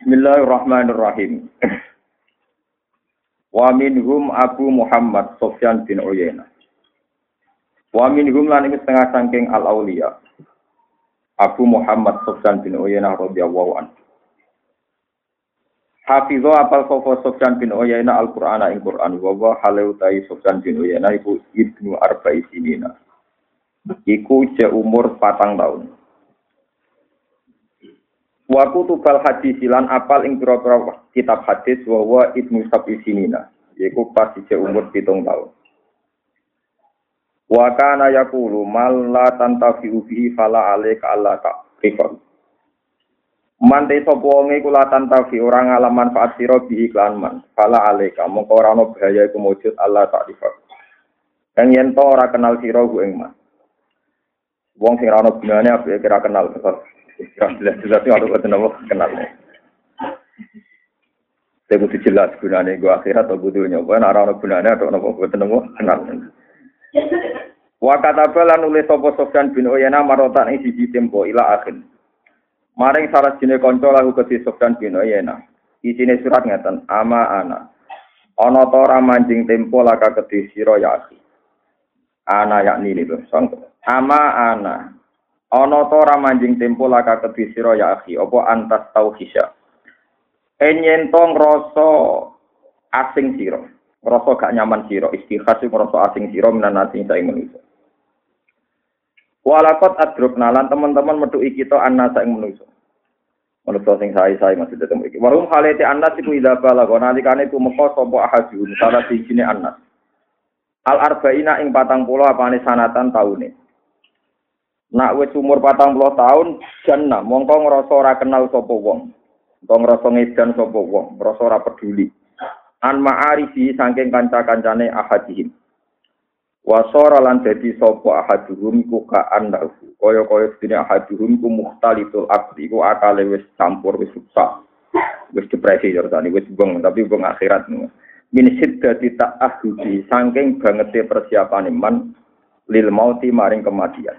Bismillahirrahmanirrahim. Wa minhum Abu Muhammad Sufyan bin Uyainah. Wa minhum lan iki setengah saking al-auliya. Abu Muhammad Sufyan bin Uyainah radhiyallahu anhu. Hafizho apal sapa Sufyan bin Uyainah Al-Qur'ana ing Qur'an wa wa halautai Sufyan bin Uyainah iku ibnu arba'i sinina. Iku je umur 4 tahun. Wa kutubal hadis lan apal ing pira-pira kitab hadis wa ibnu sab'i sinina. Iku pas je umur 7 tahun. Wa kana yaqulu mal la tantafi'u bihi fala alayka alla ta'rifan. Mante sapa wong iku la tantafi ora ngalaman manfaat sira bihi lan man. Fala alayka mongko ora ana bahaya iku mujud alla ta'rifan. Kang yen to ora kenal sira ku ing man. Wong sing ora ana gunane apa kira kenal. Jelas-jelas itu ada kenal. Saya butuh jelas gunanya gue akhirat atau butuhnya. Gue nara gunanya atau nopo gue kenal. Wakatabalan nulis sopo Sufyan bin Uyainah marotan ing siji tempo ila akhir. Maring sarat jine kanca lahu kedhi Sufyan bin Uyainah. Isine surat ngeten, ama ana. Ana ta ora manjing tempo laka kedhi sira ya akhi. Ana yakni lho sang. Ama ana. Ana ta ora manjing tempo laka kedhi sira ya akhi, apa antas tauhisya. Enyen to ngrasa asing sira, ngrasa gak nyaman sira, istikhas ngrasa asing sira minanati saing manusa. Walakot adrukna lan teman-teman metuki kita annasa ing manusa. Manusa sing sae-sae maksud tetep iki. Warum halete annas iku ida balago nalikane tumeka sapa ahadun salah sijine annas. Al arba'ina ing 40 apane sanatan taune. Nak wis umur 40 tahun jannah mongko ngrasa ora kenal sapa wong. Mongko ngrasa ngedan sapa wong, ngrasa ora peduli. An ma'arifi saking kanca-kancane ahadihim. Wasara lan dadi sapa ahaduhum ku ka'an lahu. Kaya-kaya sedene ahaduhum ku muhtalitul aqli ku akale wis campur wis rusak. Wis depresi jarane wis beng tapi beng akhirat. Min siddati ta'ahudi saking bangete persiapane man lil mauti maring kematian.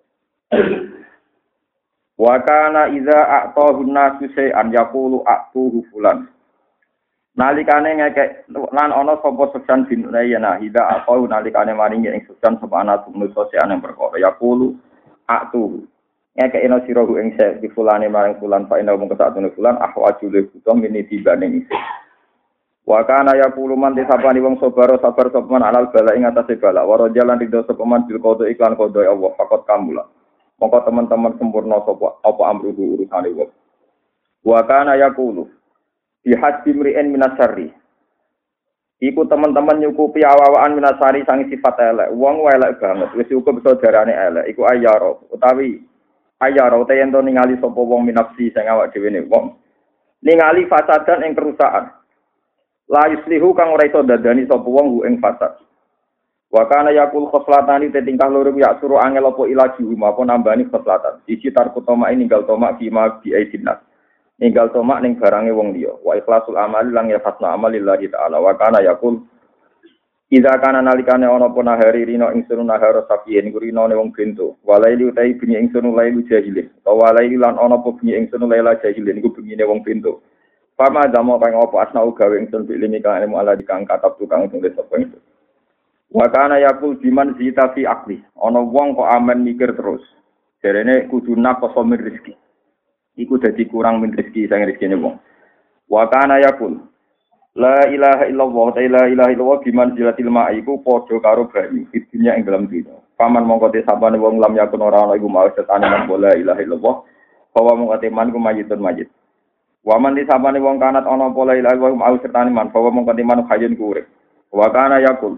Wa kana idza a'tahu an-nasu shay'an yaqulu a'tuhu fulan. Nalikane ngekek lan ana sapa Sufyan bin Uyainah idza a'tahu nalikane maringi ing Sufyan sapa ana manusa seane perkara yaqulu a'tuhu. Ngekek eno sira ku ing se di fulane maring fulan fa ina mung kesatune fulan ahwaju le butuh mini tibane ing. Wa kana yaqulu man disapani wong sabar sapa man alal bala ing atase bala wa rajalan ridho sapa man bil qada iklan qada Allah faqat kamula. Mongko teman-teman sempurna sapa apa amruhu urusane wong. Wa kana yaqulu bi hasbi mri'in minasarri. Iku teman-teman nyukupi awawaan minasari sang sifat elek. Wong elek banget wis cukup bisa darane elek. Iku ayaro utawi ayaro te yen to ningali sapa wong minafsi sing awak dhewe ne wong. Ningali fasadan ing kerusakan. La yuslihu kang ora iso dadani sapa wong ing fasad. Wa kana yakul khoslatani te tingkah loro ya suruh angel apa ilaji apa nambani khoslatan. Siji tarku tomak ninggal tomak fima bi aidinnas. Ninggal tomak ning barange wong liya. Wa ikhlasul amali lang ya fasna amalillahi ta'ala. Wa kana yakul idza kana nalikane ana apa nahari rino ingsun nahara sapiyen gurinane wong bento. Walaili utai bengi ingsun lailu jahilin. Walaili lan ana apa bengi ingsun laila jahilin iku bengine wong bento. Fama damo kang apa asnau gawe ingsun bilimi kang ilmu ala dikang katab tukang tulis apa ingsun. Wa kana yaqul biman zita fi aqli. Ana wong kok amen mikir terus. Jarene kudu naqsa min rezeki. Iku dadi kurang min rezeki sing rezekine wong. Wa kana yaqul la ilaha illallah ta la ilaha illallah biman zilatil ma'i iku padha karo banyu di dunya ing dalam dunya. Paman mongko te sapane wong lam yakun ora ana iku mau setane nang la ilaha illallah. Bahwa mongko te man ku mayitun mayit. Wa man te sapane wong kanat ana apa la ilaha illallah mau setane man bahwa mongko te man hayun ku urip. Wa kana yaqul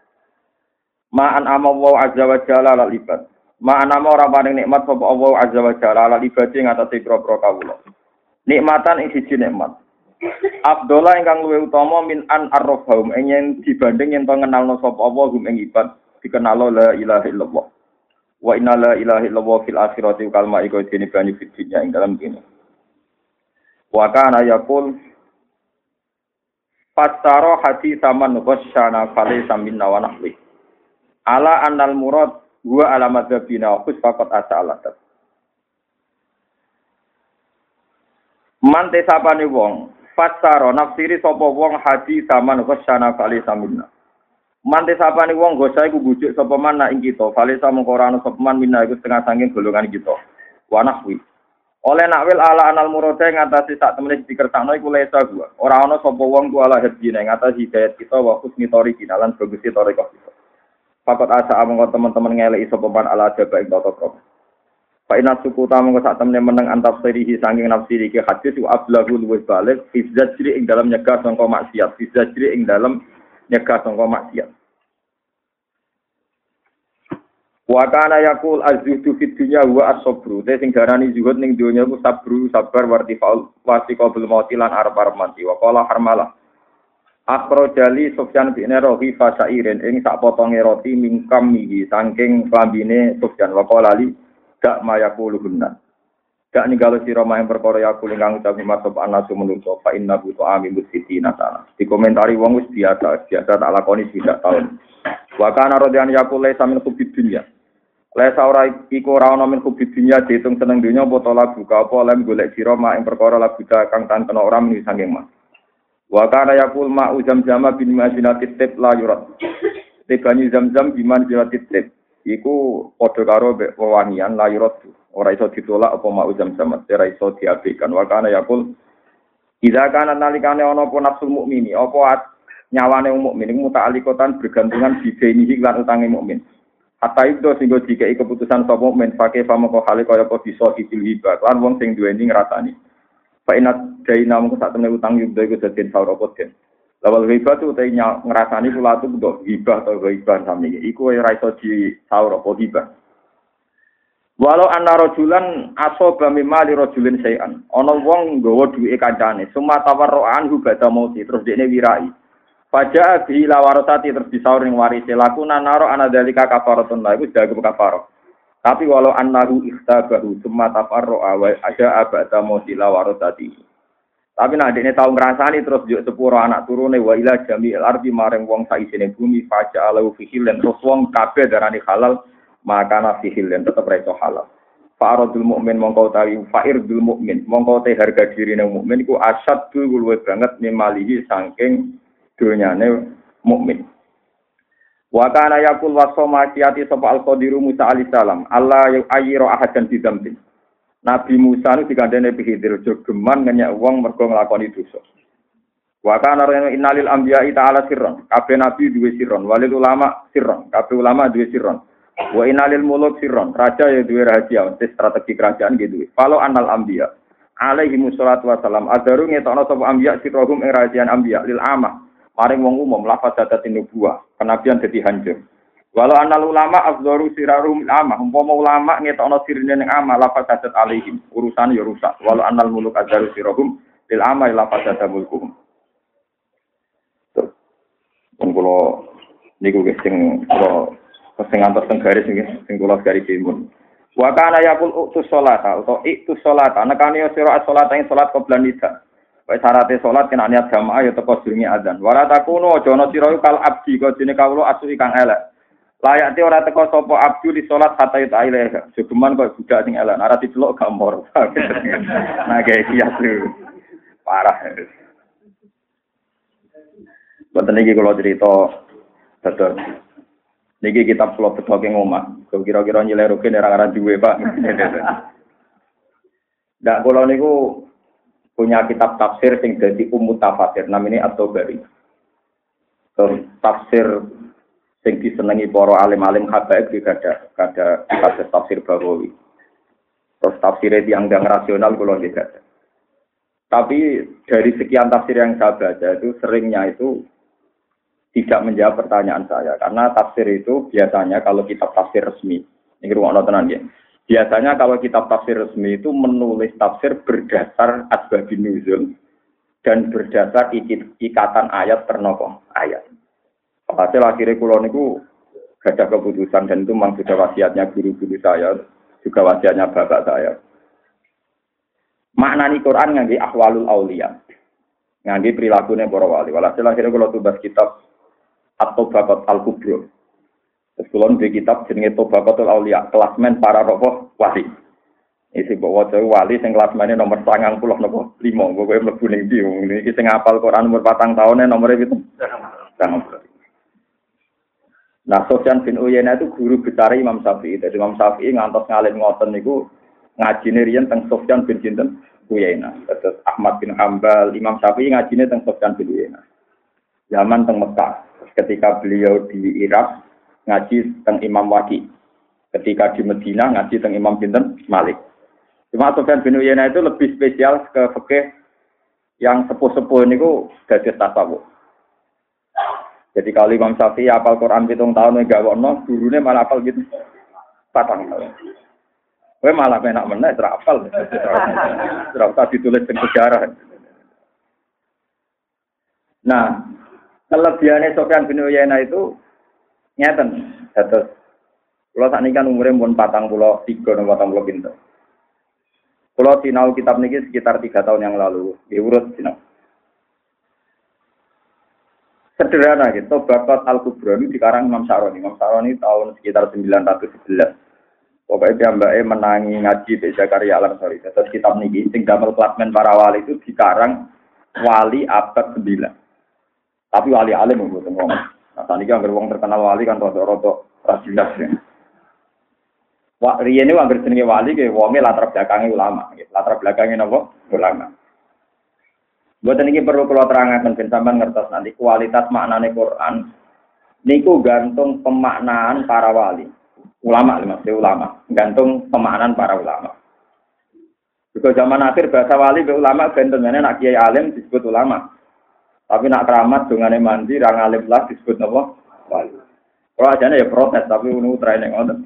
ma'an amawu azza wa jalla lal ibad. Ma'an ama ora paring nikmat sapa Allah azza wa jalla lal ibad ing atase pro-pro kawula. Nikmatan ing siji nikmat. Abdullah ingkang luwih utama min an arrafahum ing dibanding yen to ngenalno sapa Allah hum ing ibad dikenalo la ilaha illallah. Wa inna la ilaha illallah fil akhirati kalma iku dene banyu fitnya ing dalam kene. Wa kana yaqul Pastaro hati saman wasyana fale saminna wa nahwi. Ala annal murad huwa alamat zabina khus faqat as'alat. Man te sapane wong fasara nafsiri sapa wong hadis zaman ghasyana kali samina. Man te sapane wong gosa iku bujuk sapa man nak ing kita, fale samangka ora ana sapa man minna iku setengah saking golongan kita. Wa nahwi. Oleh nakwil ala anal murada ngatasi sak temene dikersakno iku lesa gua. Ora ana sapa wong ku ala hadine ngatasi hidayat kita wa husni thoriqin lan bagus thoriqah kita. Fakat asa amangka teman-teman ngeleki sapa man ala jaba ing tata krama. Fa inna suku tamangka sak temene meneng antap sirihi saking nafsi iki hadis wa ablagul luwes balik fi zajri ing dalam nyegah sangka maksiat, fi zajri ing dalam nyegah sangka maksiat. Wa kana yaqul az-zuhdu fid dunya wa as-sabru. Te sing darani zuhud ning donya ku sabru, sabar wartifaul wasiqabul mauti lan arep-arep mati. Wa qala harmalah. Akhrajali Sufyan bin Rawi fasairin ing sak potonge roti mingkam iki saking klambine Sufyan wa qala li dak mayaquluhunna. Dak ninggalo sira maing perkara yakul ingkang ucap masuk anasu menungso fa inna bu ta'amul sitina sana. Dikomentari wong wis biasa tak lakoni tidak tahun. Wa kana radyan yakul laisa min kubid dunya. Laisa ora iku ora ana min kubid dunya diitung seneng dunya apa lagu ka apa lem golek sira mak ing perkara lagu kang tan kena ora muni saking mas. Wa kana yakul ma uzam-zama bin mazinatit tib la yurat. Tibani zam-zam biman zinatit tib. Iku padha karo wewangian la yurat. Ora iso ditolak apa ma uzam-zam, ora iso diabaikan. Wa kana yakul idza kana nalikane ana apa nafsul mukmini apa nyawane mukmin iku muta'alliqatan bergantungan bidenihi lan utange mukmin. Hatta itu sehingga dikai keputusan sapa mukmin pakai pamoko hale kaya apa bisa dipilih lan wong sing duweni ngrasani. Fa inat daina mung sak temene utang yudha iku dadi saur apa den. Lawal ghibah tu te ngrasani kula tu kok ghibah atau ghibah sami iki. Iku ora iso di saur apa ghibah. Walau anna rajulan asaba mimma li rajulin sayan. Ana wong nggawa duwike kancane, summa tawarru'an hu bada mauti terus dekne wirai. Faja bi lawarasati terus disaur ning warise lakuna naro ana dalika kafaratun la iku jaga kafarah. Tapi walau annahu ikhtabahu summa tafarra'a wa aja abada mauti lawarasati. Tapi nek dekne tau ngrasani terus yo sepuro anak turune wa ila jamil ardi maring wong saisine bumi faja alau fihilen terus wong kabeh darani halal maka nafihilen tetep ra iso halal. Fa'aradul mukmin mongko tawi fa'irdul mukmin mongko te harga dirine mukmin iku asadul luwih banget nimalihi saking dunyane mukmin. Wa kana yaqul wasoma siyati sapa al-qadiru Musa alaihi salam Allah ayyira ahadan bidambi. Nabi Musa niku dikandhane Khidir jogeman ngenyek wong mergo nglakoni dosa. Wa kana innalil anbiya'i ta'ala sirron. Kabeh nabi duwe sirron, walil ulama sirron, kabeh ulama duwe sirron. Wa innalil muluk sirron, raja ya duwe rahasia, strategi kerajaan gitu. Kalau anal anbiya alaihi wassalatu wassalam adaru ngetokno sapa anbiya sirrohum ing rahasian anbiya lil amah. Maring wong umum lafaz dadatin nubuwah, kenabian dadi hancur. Walau anal ulama afdharu sirarum amah, umpama ulama ngetokno sirine ning amah lafaz dadat alaihim, urusan ya rusak. Walau anal muluk azharu sirahum lil amah lafaz dadat mulkuhum. Kula niku sing kula sing antos teng garis sing kula garis imun. Wa kana yaqul utus sholata utawa iktus sholata nekane sira as-sholata ing salat qoblan nida. Wae syaraté salat kena niat jamaah ya teko durunge adzan. Wala takuno aja ana sira kal abdi kok dene kawula asuhi kang elek. Layakte ora teko sapa abdi di salat hatta ta ilaha. Jogeman kok budak sing elek, ora diceluk gambar. Nah guys ya lu. Parah. Boten iki kula cerita betul. Niki kitab kula bedoke ngomah. Kira-kira nyeleroke ora duwe, Pak. Ndak kula niku punya kitab tafsir sing dadi umum tafsir namanya At-Tabari. Terus tafsir sing disenengi para alim-alim habaib juga ada tafsir Baghawi. Terus tafsir yang rasional kula nggih ada. Tapi dari sekian tafsir yang saya baca itu seringnya itu tidak menjawab pertanyaan saya karena tafsir itu biasanya kalau kitab tafsir resmi ini ruang tenan ya. Biasanya kalau kitab tafsir resmi itu menulis tafsir berdasar asbabun nuzul dan berdasar ikatan ayat ternopo ayat. Hasil akhirnya kula niku gadah keputusan dan itu memang sudah wasiatnya guru-guru saya, juga wasiatnya bapak saya. Maknani Quran ngangge ahwalul auliya. Ngangge prilakune para wali. Walhasil akhirnya kula tumbas kitab At-Tabaqat Al-Kubra. Terus kula duwe kitab jenenge Tabaqatul Auliya, kelasmen para roh wali. Isi bawa jauh wali sing kelas mana nomor 90 nopo 5 gue mlebu ning ndi iki sing hafal Quran umur 4 tahun nomornya itu. Nah, Sufyan bin Uyainah itu guru besar Imam Syafi'i. Jadi Imam Syafi'i ngantos ngalim ngoten niku ngajine riyen teng Sufyan bin sinten Uyainah. Terus Ahmad bin Hambal, Imam Syafi'i ngajine teng Sufyan bin Uyainah. Zaman teng Mekah. Ketika beliau di Irak ngaji teng Imam Waqi. Ketika di Madinah ngaji teng Imam sinten Malik. Cuma Sufyan bin Uyainah itu lebih spesial ke fikih yang sepuh-sepuh niku dadi tasawuf. Jadi kalau Imam Syafi'i hafal Quran 7 tahun enggak ono, gurune malah hafal gitu 4 tahun. Kowe malah enak meneh ora hafal. Ora usah ditulis ing sejarah. Nah, kelebihannya Sufyan bin Uyainah itu ngeten. Dados kula sakniki kan umure pun 43 atau 40 pinten. Kalau sinau kitab niki sekitar 3 tahun yang lalu, diurut sinau. Sederhana gitu, Bakat Al-Kubra ini dikarang Imam Syaroni. Imam Syaroni tahun sekitar 911. Pokoknya dia mbaknya menangi ngaji di Zakaria Al-Ansari. Terus kitab niki, sing damel klasmen para wali itu dikarang wali abad 9. Tapi wali alim mboten wong. Nah, tadi kan wong terkenal wali kan rada-rada rajilas ya. Wah, riyen niku anggere jenenge wali ke wonge latar belakange ulama, nggih. Latar belakange napa? Ulama. Mboten iki perlu kula terangaken ben sampean ngertos nanti kualitas maknane Quran niku gantung pemaknaan para wali. Ulama gantung pemaknaan para ulama. Juga zaman akhir bahasa wali be ulama bentengane nak kiai alim disebut ulama. Tapi nak keramat dongane mandi ra ngalim lah disebut napa? Wali. Kalau ajane ya protes tapi niku training ngoten.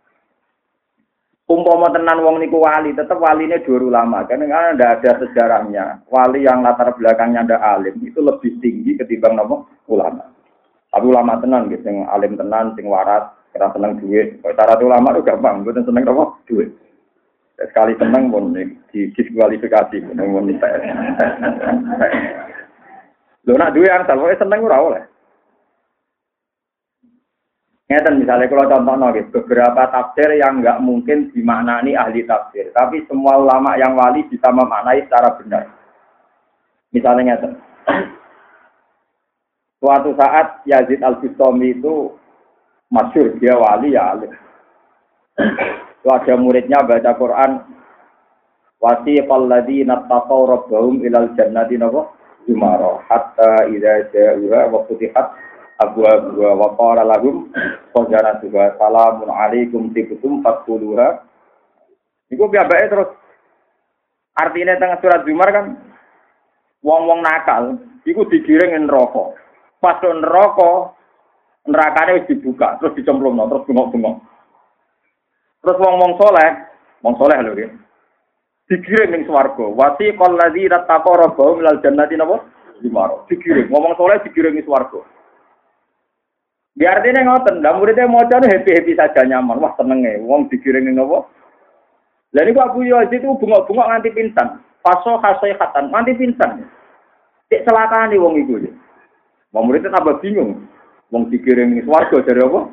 Umpama tenan wong niku wali, tetap waline dua ulama. Karena tidak ada sejarahnya. Wali yang latar belakangnya ada alim itu lebih tinggi ketimbang nopo ulama. Tapi ulama tenan gitu, sing alim tenan, sing waras, kira seneng duit. Kalau cara ulama itu gampang, bukan seneng nopo duit. Sekali seneng pun didiskualifikasi, pun minta. Lo nak duit yang salah, seneng ora oleh. Ngeten misalnya kalau contohnya beberapa tafsir yang enggak mungkin dimaknani ahli tafsir, tapi semua ulama yang wali bisa memaknai secara benar. Misalnya ngeten. Suatu saat Yazid Al-Bustami itu masyhur dia wali ya alim. Ada muridnya baca Quran wasiqal ladzina taqaw rabbahum ilal jannati zumara hatta idza ja'uha wa futihat abwa wa qala lahum qajanatuha salamun alaikum tibtum fadkhuluha. Iku piyambake terus artine teng surat Zumar kan wong-wong nakal iku digiring ing neraka. Pas neraka nerakane wis dibuka terus dicemplungno terus bengok-bengok. Terus wong-wong soleh lho iki. Digiring ning swarga. Wasiqal ladzina taqaw rabbahum ilal jannati zumara. Digiring ngomong soleh digiring ning swarga. Biar artinya ngoten, lah muridnya maca happy-happy saja nyaman. Wah senenge wong digiring ning napa? Lah niku Abu Yazid itu bengok-bengok nganti pingsan. Faso khatan nganti pingsan. Cek celakane wong iku. Wong muridnya tambah bingung. Wong digiring ning swarga dari apa?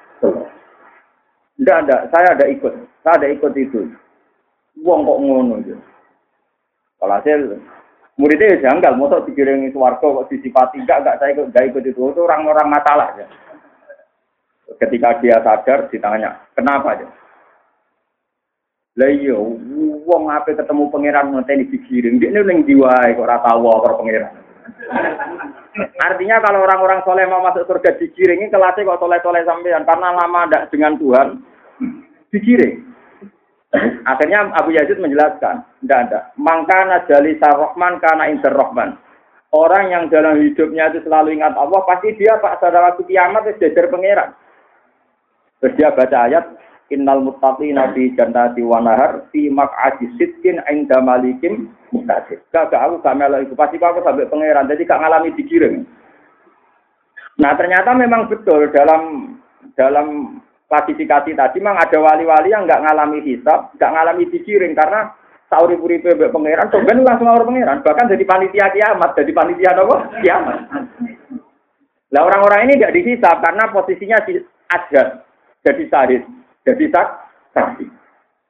Tidak, saya ada ikut itu. Wong kok ngono ya. Walhasil muridnya janggal, mosok digiring ning swarga kok disifati enggak saya ikut itu. Itu orang-orang masalah ya. Ketika dia sadar ditanya, kenapa aja? Lah iya, wong ape ketemu pangeran ngenteni digiring, dia ning diwae kok ora tau karo pangeran. Artinya kalau orang-orang soleh mau masuk surga digiring, kelasnya kok soleh-soleh sampean karena lama ndak dengan Tuhan digiring. Akhirnya Abu Yazid menjelaskan, tidak ada. Mangkana jalisa Rahman kana inter Rahman. Orang yang dalam hidupnya itu selalu ingat Allah, pasti dia pada waktu kiamat itu jajar pangeran. Terus dia baca ayat innal muttaqina fi jannati wa nahar fi maq'adi sidqin 'inda malikin muqtadir. Gak aku gak melok itu pasti aku sampai pangeran. Jadi gak ngalami digiring. Nah, ternyata memang betul dalam klasifikasi tadi memang ada wali-wali yang enggak ngalami hisab, enggak ngalami digiring karena sauri-uripe mbek pangeran, sampeyan langsung ngawur pangeran, bahkan jadi panitia kiamat, jadi panitia apa? Kiamat. Lah orang-orang ini enggak dihisab karena posisinya ada jadi syahid, jadi saksi.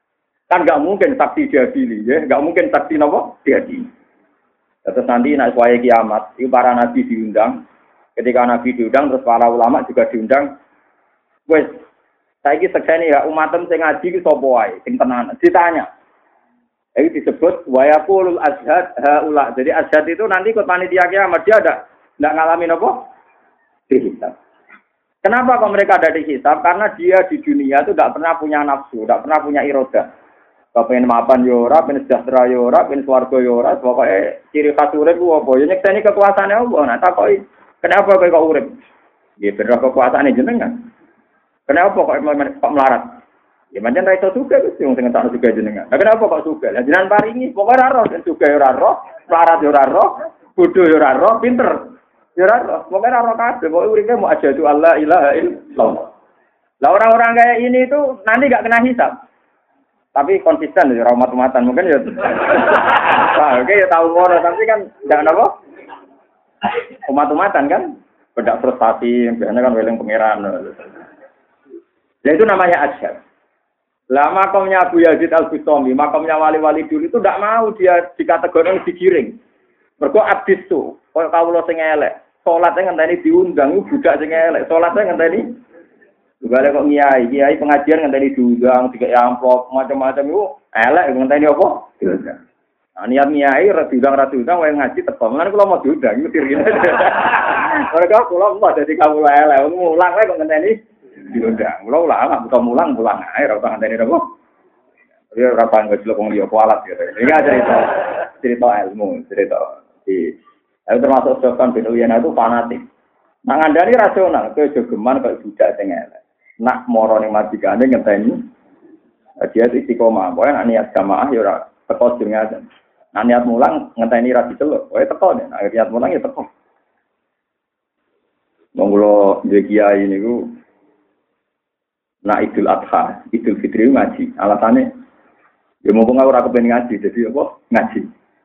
Kan nggak mungkin saksi diadili, ya, nggak mungkin saksi nopo diadili. Terus nanti nak suaya kiamat, itu para nabi diundang. Ketika nabi diundang, terus para ulama juga diundang. Wes, saya ini sekseni ya umatem sing ngaji ki sapa wae, sing tenan. Ditanya. Itu disebut wayaqulul ashhad haula. Jadi ashhad itu nanti ikut panitia kiamat dia ada enggak ngalamin apa? Dihisab. Kenapa kok mereka ada dihisab? Karena dia di dunia itu tidak pernah punya nafsu, tidak pernah punya iroda. Kepengen mapan yo ora, pengen sejahtera yo ora, pengen swarga yo ora, pokoke ciri khas urip ku apa? Ya nyekseni kekuasaane Allah. Nah takoki, kenapa kowe kok urip? Nggih bener kekuasaane jenengan. Kenapa kok melarat? Ya pancen ra iso sugih Gusti wong sing entakno sugih jenengan. Lah kenapa kok sugih? Lah jenengan paringi, pokoke ora roh, sugih yo ora roh, melarat yo ora roh, bodho yo ora roh, pinter yo ora roh. Pokoke ora roh kabeh, pokoke uripe mu asyhadu alla ilaha illallah. Lah orang-orang kayak ini itu nanti enggak kena hisab. Tapi konsisten ya umat-umatan mungkin ya. Wah, oke ya tahu ngono tapi kan enggak apa? Umat-umatan kan beda frustasi, biasanya kan weling pangeran. Nah itu namanya asyhad. Lah makamnya Abu Yazid Al-Bustami, makamnya wali-wali dulu itu tidak mau dia dikategorikan digiring. Mergo abdis tuh, koyo kawula sing elek, salate ngenteni diundang budak sing elek, salate ngenteni juga kok kiai pengajian ngenteni diundang, dikai amplop, macam-macam itu elek ngenteni apa? Diundang. Nah, niat kiai ra diundang wae ngaji teko. Lan kula mau diundang itu dirine. Mereka kula mau dadi kawula elek, mulang wae kok ngenteni diundang. Kula ulama bukan mulang ae ra usah ngenteni apa. Dia ora panggo celok wong liya kualat ya. Iki cerita ilmu, cerita di termasuk Sofyan bin Uyainah itu fanatik. Nah ngandani rasional, kowe jogeman kok budak sing elek. Nak moro ning majikane ngenteni dia istiqomah, pokoke nek niat jamaah ya ora teko jenengan. Nah niat mulang ngenteni ra diceluk, pokoke teko nek niat mulang ya teko. Monggo dhe kiai niku nak Idul Adha, Idul Fitri ngaji. Alasane ya mumpung ora kepen ngaji, jadi apa? Ngaji.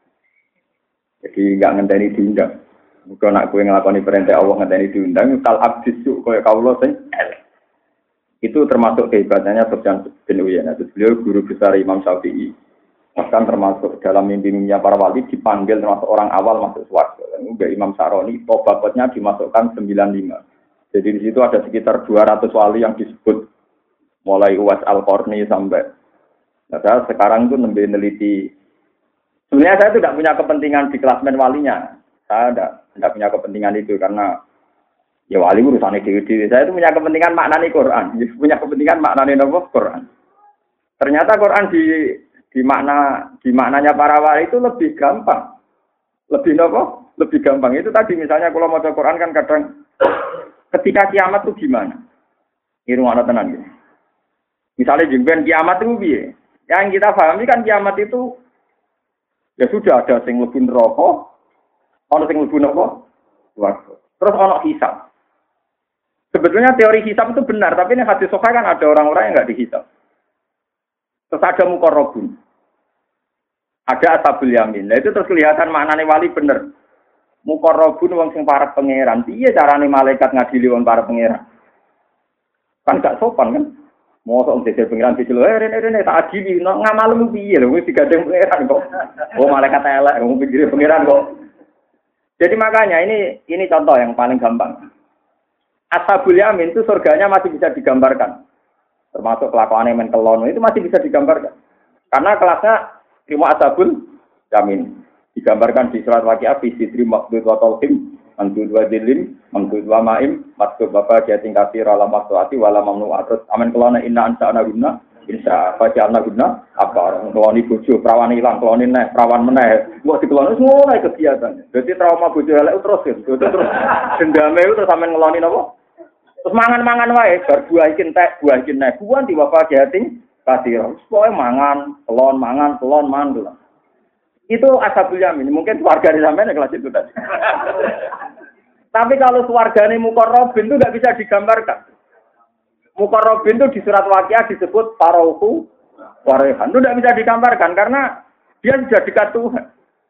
Jadi enggak ngenteni diundang. Muga nak kowe nglakoni perintah Allah ngenteni diundang kal abdisu koyo kawula sing elek. Itu termasuk kehebatannya Sufyan bin Uyainah. Beliau guru besar Imam Syafi'i. Bahkan termasuk dalam mimpi-mimpinya para wali dipanggil termasuk orang awal masuk surga. Juga Imam Saroni, tobatnya dimasukkan 95. Jadi di situ ada sekitar 200 wali yang disebut mulai Uwais Al-Qarni sampai. Nah, saya sekarang itu meneliti. Sebenarnya saya tidak punya kepentingan di klasmen walinya. Saya tidak punya kepentingan itu karena ya wali urusannya dewi-dewi. Saya itu punya kepentingan maknani Quran. Punya kepentingan maknani Quran. Ternyata Quran di maknanya para wali itu lebih gampang. Lebih gampang. Itu tadi misalnya kalau mau Quran kan kadang ketika kiamat itu gimana? Ini rumah tenan gitu. Misalnya jengben kiamat itu piye? Yang kita pahami kan kiamat itu ya sudah ada sing mlebu neraka, ana sing mlebu neraka, swarga. Terus ana hisab. Sebetulnya teori hisab itu benar, tapi ini hadis sahih kan ada orang-orang yang enggak dihisab. Terus ada muqarrabun. Ada ashabul yamin. Nah itu terus kelihatan maknane wali bener. Muqarrabun wong sing parek pangeran. Piye carane malaikat ngadili wong parek pangeran? Kan gak sopan kan? Mosok dhewe pangeran dicelo, rene tak adili, ngamalmu piye lho wis digandeng pangeran kok. Oh malaikat elek, wong pikire pangeran kok. Jadi makanya ini contoh yang paling gampang. Ashabul yamin itu surganya masih bisa digambarkan. Termasuk kelakuannya menkelon itu masih bisa digambarkan. Karena kelasnya terima ashabul yamin. Digambarkan di surat Waqiah fi sidri maqdud wa talhim mangdud wa dilin mangdud wa ma'im maksud bapak jating kasir ala maksuati wala mamnu'at terus amen kelona inna ansa'na guna insya faja'alna guna apa keloni bojo perawan hilang keloni neh perawan meneh kok dikeloni semua naik kegiatan jadi trauma bojo elek terus dendame itu terus amen ngeloni apa terus mangan-mangan wae bar buah iki entek buah iki neh buan di bapak jating kasir pokoke mangan telon itu ashabul yamin mungkin keluarga di sampean kelas itu tadi. Tapi kalau keluargane muqarrabin itu enggak bisa digambarkan. Muqarrabin itu di surat Waqiah disebut farauhu warehan. Itu enggak bisa digambarkan karena dia sudah dekat Tuhan.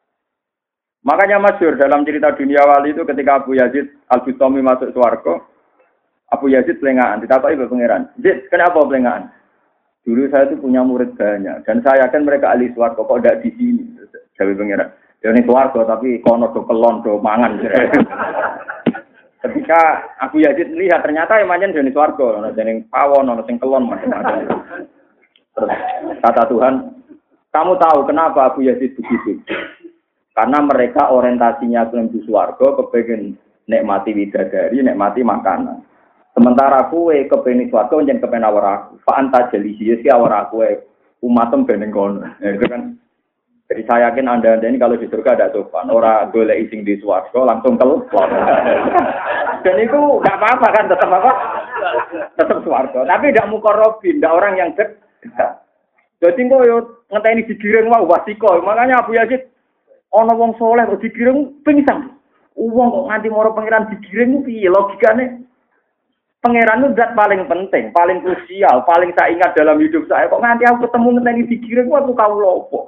Makanya masyhur dalam cerita dunia wali itu ketika Abu Yazid Al-Bustami masuk swarga, Abu Yazid pelengahan, ditakoki ke pangeran. "Yazid, kenapa pelengahan?" Dulu saya itu punya murid banyak dan saya yakin mereka ahli swarga kok tidak di sini. Jawa pengiran. Ya ini swarga tapi kono do kelon do mangan. Ketika Abu Yazid melihat ternyata yang manjen jenis swarga, ana jeneng pawon, ana sing kelon macam-macam. Terus kata Tuhan, kamu tahu kenapa Abu Yazid begitu? Karena mereka orientasinya menuju swarga, kepengin nikmati widadari, nikmati makanan. Sementara kue kepengin swarga njen kepen awar aku. Fa anta jelisi iki awar aku umatem beneng kono. Itu kan. Jadi saya yakin Anda ini kalau di surga ada sopan, orang boleh ising di swarga langsung keluar. Dan itu nggak apa-apa kan, tetap apa? Tetap swarga. Tapi tidak mukorobin, tidak orang yang dekat. Jadi kok yo ngenteni digiring wae wasiko. Makanya Abu Yazid ana wong saleh kok digiring pingsan. Wong kok nganti moro pangeran digiring piye logikane? Pangeran itu zat paling penting, paling krusial, paling saya ingat dalam hidup saya. Kok nganti aku ketemu ngenteni digiring waktu kawula opo?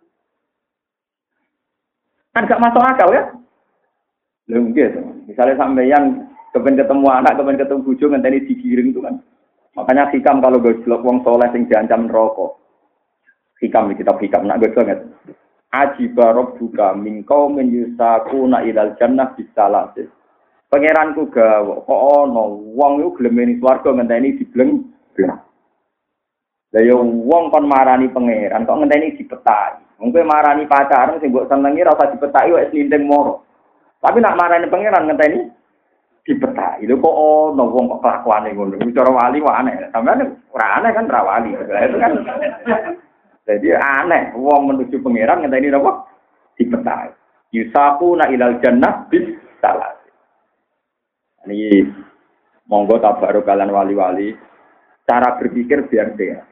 Kan gak masuk akal ya? Lha nggih, misalnya sampeyan kepen ketemu anak, kepen ketemu bojo ngenteni digiring itu kan. Makanya hikam kalau gojlok wong saleh sing diancam neraka. Hikam di kitab hikam nak gojlok nget. Ajiba rabbuka min qaumin yusaquna ilal jannah bisalati. Pangeranku gawe kok ana wong iku glemeni swarga ngenteni dibleng. Lah yo wong kon marani pangeran kok ngenteni dipetaki. Wong kowe marani pacaran sing mbok senengi ora usah dipetaki wis lindeng moro. Tapi nak marani pangeran ngenteni dipetaki. Lho kok ono wong kok kelakuane ngono. Cara wali wae aneh. Sampeyan ora aneh kan ra wali. Itu kan. Jadi aneh wong menuju pangeran ngenteni napa? Dipetaki. Yusaquna ilal jannah bis salat. Ini monggo tabaruk kalian wali-wali. Cara berpikir biar dia.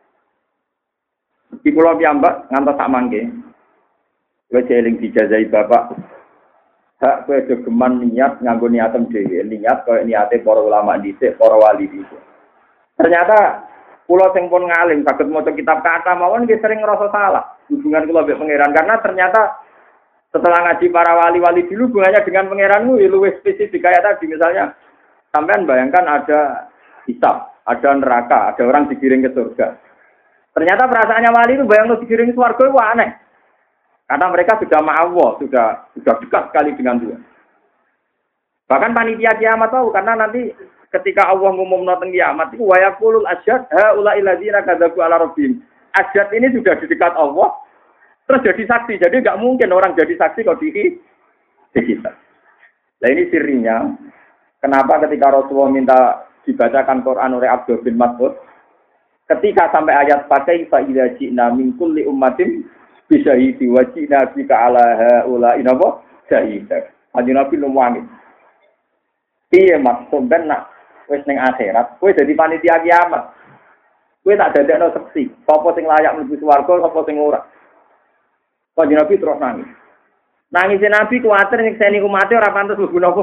Di pulau piyambak ngantos sak mangke. Kowe eling dijazai bapak. Hak kowe geman niat nganggo niatem dhewe, niat koyo niate para ulama dhisik, para wali dhisik. Ternyata kula sing pun ngalim saged maca kitab kata mawon nggih sering ngrasa salah hubungan kula mbek pangeran karena ternyata setelah ngaji para wali-wali dulu hubungannya dengan pangeranmu luwih spesifik kayak tadi misalnya sampean bayangkan ada hisab, ada neraka, ada orang digiring ke surga. Ternyata perasaannya wali itu bayang digiring swarga itu aneh. Karena mereka sudah ma'allah, sudah dekat sekali dengan Tuhan. Bahkan panitia kiamat tahu karena nanti ketika Allah ngumumno teng kiamat itu wa yaqulul asyhad haula illadzina kadzabu ala rabbihim. Asyhad ini sudah di dekat Allah terus jadi saksi. Jadi enggak mungkin orang jadi saksi kalau dihisab. Nah ini sirinya kenapa ketika Rasulullah minta dibacakan Quran oleh Abdul bin Mas'ud ketika sampai ayat pakai fa idza ji'na min kulli ummatin bi syahidi wa ji'na bika ala haula inapa syahida. Kanjeng Nabi lumani. Piye maksud ben nak wis ning akhirat, kowe dadi panitia kiamat. Kowe tak dadekno seksi, sapa sing layak mlebu swarga, sapa sing ora. Kanjeng Nabi terus nangis. Nangisé Nabi kuwatir nyekseni umat ora pantes mlebu napa.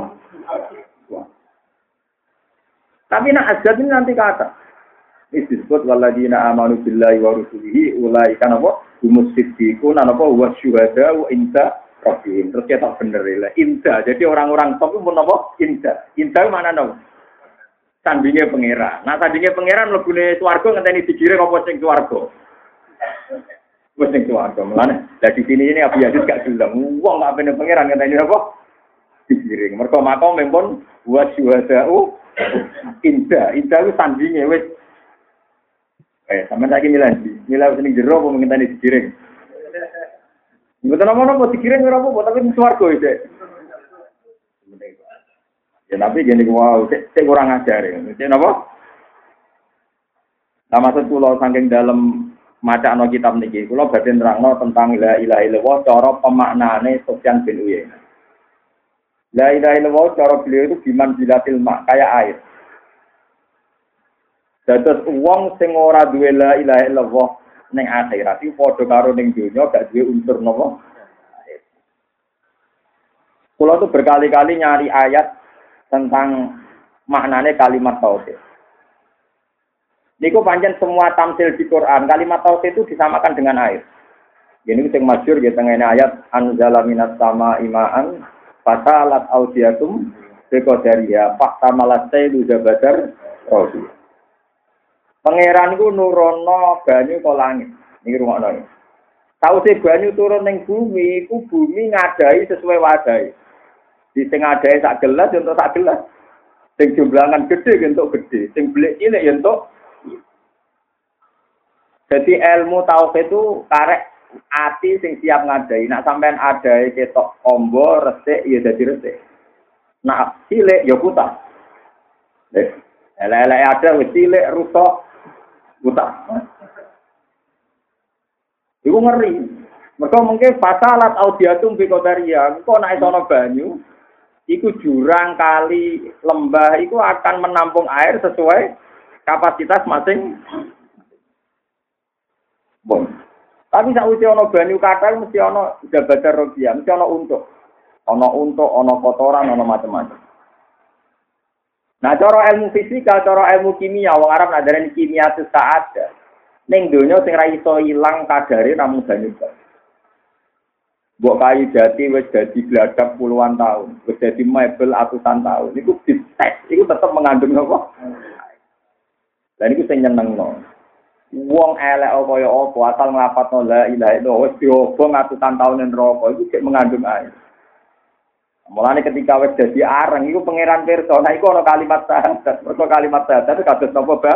Tapi nak azab ini nanti kata disebut waladina amanu billahi wa rusulihi ulaika napa humus-siddiqun napa wasyuhada wa inda rabbihim. Terus kita bener ya inda. Jadi orang-orang top itu napa inda. Inda mana napa? Sandinge pangeran. Nah sandinge pangeran mlebune swarga ngenteni digiring apa sing swarga. Wis sing swarga. Mulane lah di sini ini Abu Yazid gak gelem. Wong gak pengen pangeran ngenteni apa? Digiring. Mergo makom mempun wasyuhada inda. Inda itu sandinge wis sampai lagi milah sini jero apa mungkin tadi dikiring. Betul nama dikiring berapa? Tapi swarga itu. Ya tapi gini wow, saya kurang ajar ya. Cek apa? Nah maksud kula saking dalam macakno kitab niki, kula badhe nerangno tentang la ilaha illallah cara pemaknane Sufyan bin Uyainah. La ilaha illallah cara beliau itu biman bilatil mak kayak air. Dados wong sing ora duwe la ilaha illallah ning akhirat iki padha karo ning donya gak duwe unsur napa. Kula tuh berkali-kali nyari ayat tentang maknane kalimat tauhid. Niku pancen semua tamsil di Quran, kalimat tauhid itu disamakan dengan air. Ini sing masyhur ya tengene ayat anzala minas sama imaan fatalat audiyatum biqadariya faqtamalat sayyidu zabadar rasul. Pangeran iku nurono banyu ke langit. Niki rungokno. Sause banyu turun ning bumi, iku bumi ngadai sesuai wadai. Di sing ngadai sak gelas untuk sak gelas. Sing jumlahan gede untuk gede, sing belik cilik untuk. Jadi ilmu tauhid itu karek ati sing siap ngadai. Nak sampean adai ketok ombo resik ya dadi resik. Nak cilik ya kutah. Elek-elek ada wis cilik rusak kutah. Iku ngeri. Mergo mungkin fasalat audiatum bi qadaria. Engko nek ana banyu, iku jurang kali lembah iku akan menampung air sesuai kapasitas masing. Bon. Tapi sakwise ana banyu kathah mesti ana jabatan robiah, mesti ana untuk. Ana untuk, ana kotoran, ana macam-macam. Nah, cara ilmu fisika, cara ilmu kimia, wong Arab ngajarani kimia itu ada. Ning donya sing ra iso ilang kadare namung banyu. Mbok kayu jati wis dadi gladak puluhan tahun, wis dadi mebel atusan tahun. Iku dites, iku tetep mengandung apa? Dan iku sing nyenengno. Wong elek kaya apa asal nglafadzno la ilaha illallah wis diobong atusan tahun ning neraka iku sik mengandung air. Mulane ketika wis dadi areng iku pangeran pirsa, nah iku ana kalimat syahadat. Mergo kalimat syahadat kados napa, Mbak?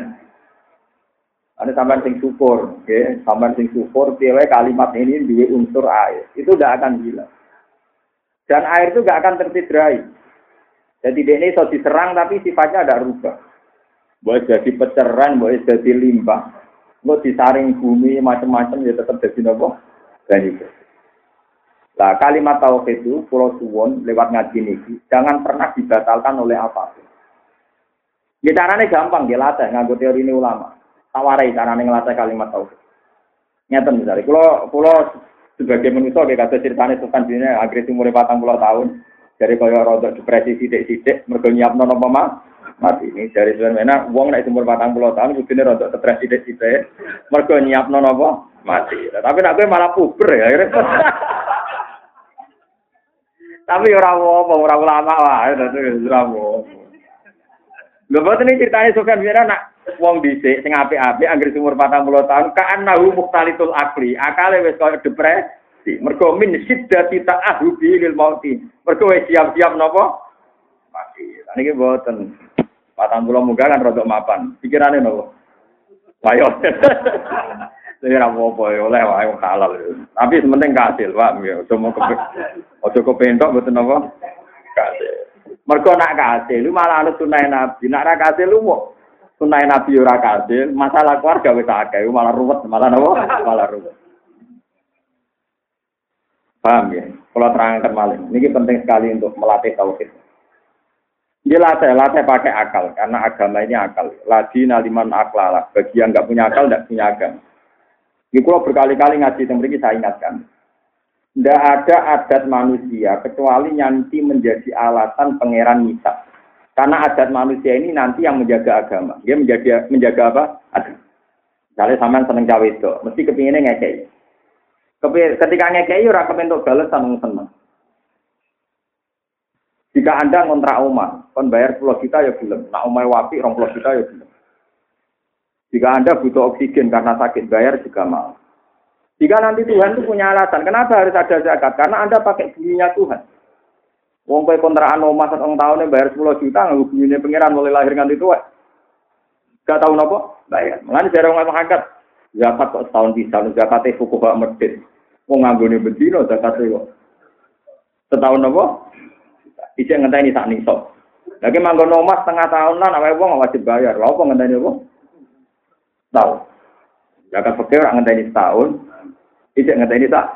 Ada sampean sing syukur, nggih, sampean sing syukur piye kalimat ini duwe unsur air. Itu tidak akan hilang. Dan air itu tidak akan tercederai. Jadi dia ini iso diserang tapi sifatnya ada rubah. Boleh jadi peceran, boleh jadi limbah. Mau disaring bumi macam-macam ya tetap jadi napa? Dan itu. Nah, kalimat tauhid itu pulau suwon lewat ngaji niki jangan pernah dibatalkan oleh apapun. Ya caranya gampang dilatih nganggo teori ini ulama. Tawarai caranya ngelatih kalimat tauhid. Nyata misalnya, kalau sebagai manusia kayak kata ceritanya Sultan Dina agresi umur 40 tahun dari kaya rodok depresi sidik-sidik mergo nyiapno napa mati ini dari sebenarnya wong nek umur 40 tahun kudune rodok depresi sidik-sidik mergo nyiapno napa mati. Tapi nek kowe malah puber ya. Tapi ora apa ora ulama wae dadi ora apa. Lha boten iki critane Sofyan Wira nak wong dhisik sing apik-apik anggere umur 40 tahun ka'annahu muhtalitul akli. Akale wis koyo depresi. Mergo min siddati ta'ahubi lil mauti. Mergo wis siap-siap napa? Mati. Niki boten. 40 munggah kan rodok mapan. Pikirane napa? Ayo. Saya apa-apa oleh wae halal. Tapi sementing kasil, Pak. Ojo kepentok mboten napa? Kasil. Mergo nak kasil lu malah ana sunah Nabi. Nak ra kasil lu mau sunah Nabi ora kasil, masalah keluarga wis akeh, malah ruwet, malah napa? Malah ruwet. Paham ya? Kalau terangkan malih. Ini penting sekali untuk melatih tauhid. Latih pakai akal karena agama ini akal. Lagi naliman aklala. Bagi yang enggak punya akal enggak punya agama. Ini kalau berkali-kali ngaji tentang ini saya ingatkan. Tidak ada adat manusia kecuali nanti menjadi alasan pangeran misah. Karena adat manusia ini nanti yang menjaga agama. Dia menjaga apa? Agama. Misalnya sampean seneng cawe itu, mesti kepinginnya ngekei. Ketika ngekei ora kepentuk bales seneng. Jika Anda ngontrak omah, kon bayar 10 juta ya belum. Nak omah wapi 20 juta ya belum. Jika Anda butuh oksigen karena sakit, bayar juga mau. Jika nanti Tuhan itu punya alasan, kenapa harus ada zakat? Karena Anda pakai buminya Tuhan. Wong kowe kontrakan omah 1 tahun bayar 10 juta, nganggo bumine pangeran mulai lahir nganti tua. Gak tahu napa? Bayar. Mulane jare wong angkat zakat kok setahun bisa, zakate fuqaha medhit. Wong nganggone bendina zakate kok. Setahun napa? Ijek ngenteni sak nisab. Lagi manggon omah setengah tahunan awake wong wajib bayar. Lha opo ngenteni apa? Tahu. Zakat fakir ora ngenteni setahun. Ijek ngenteni sak.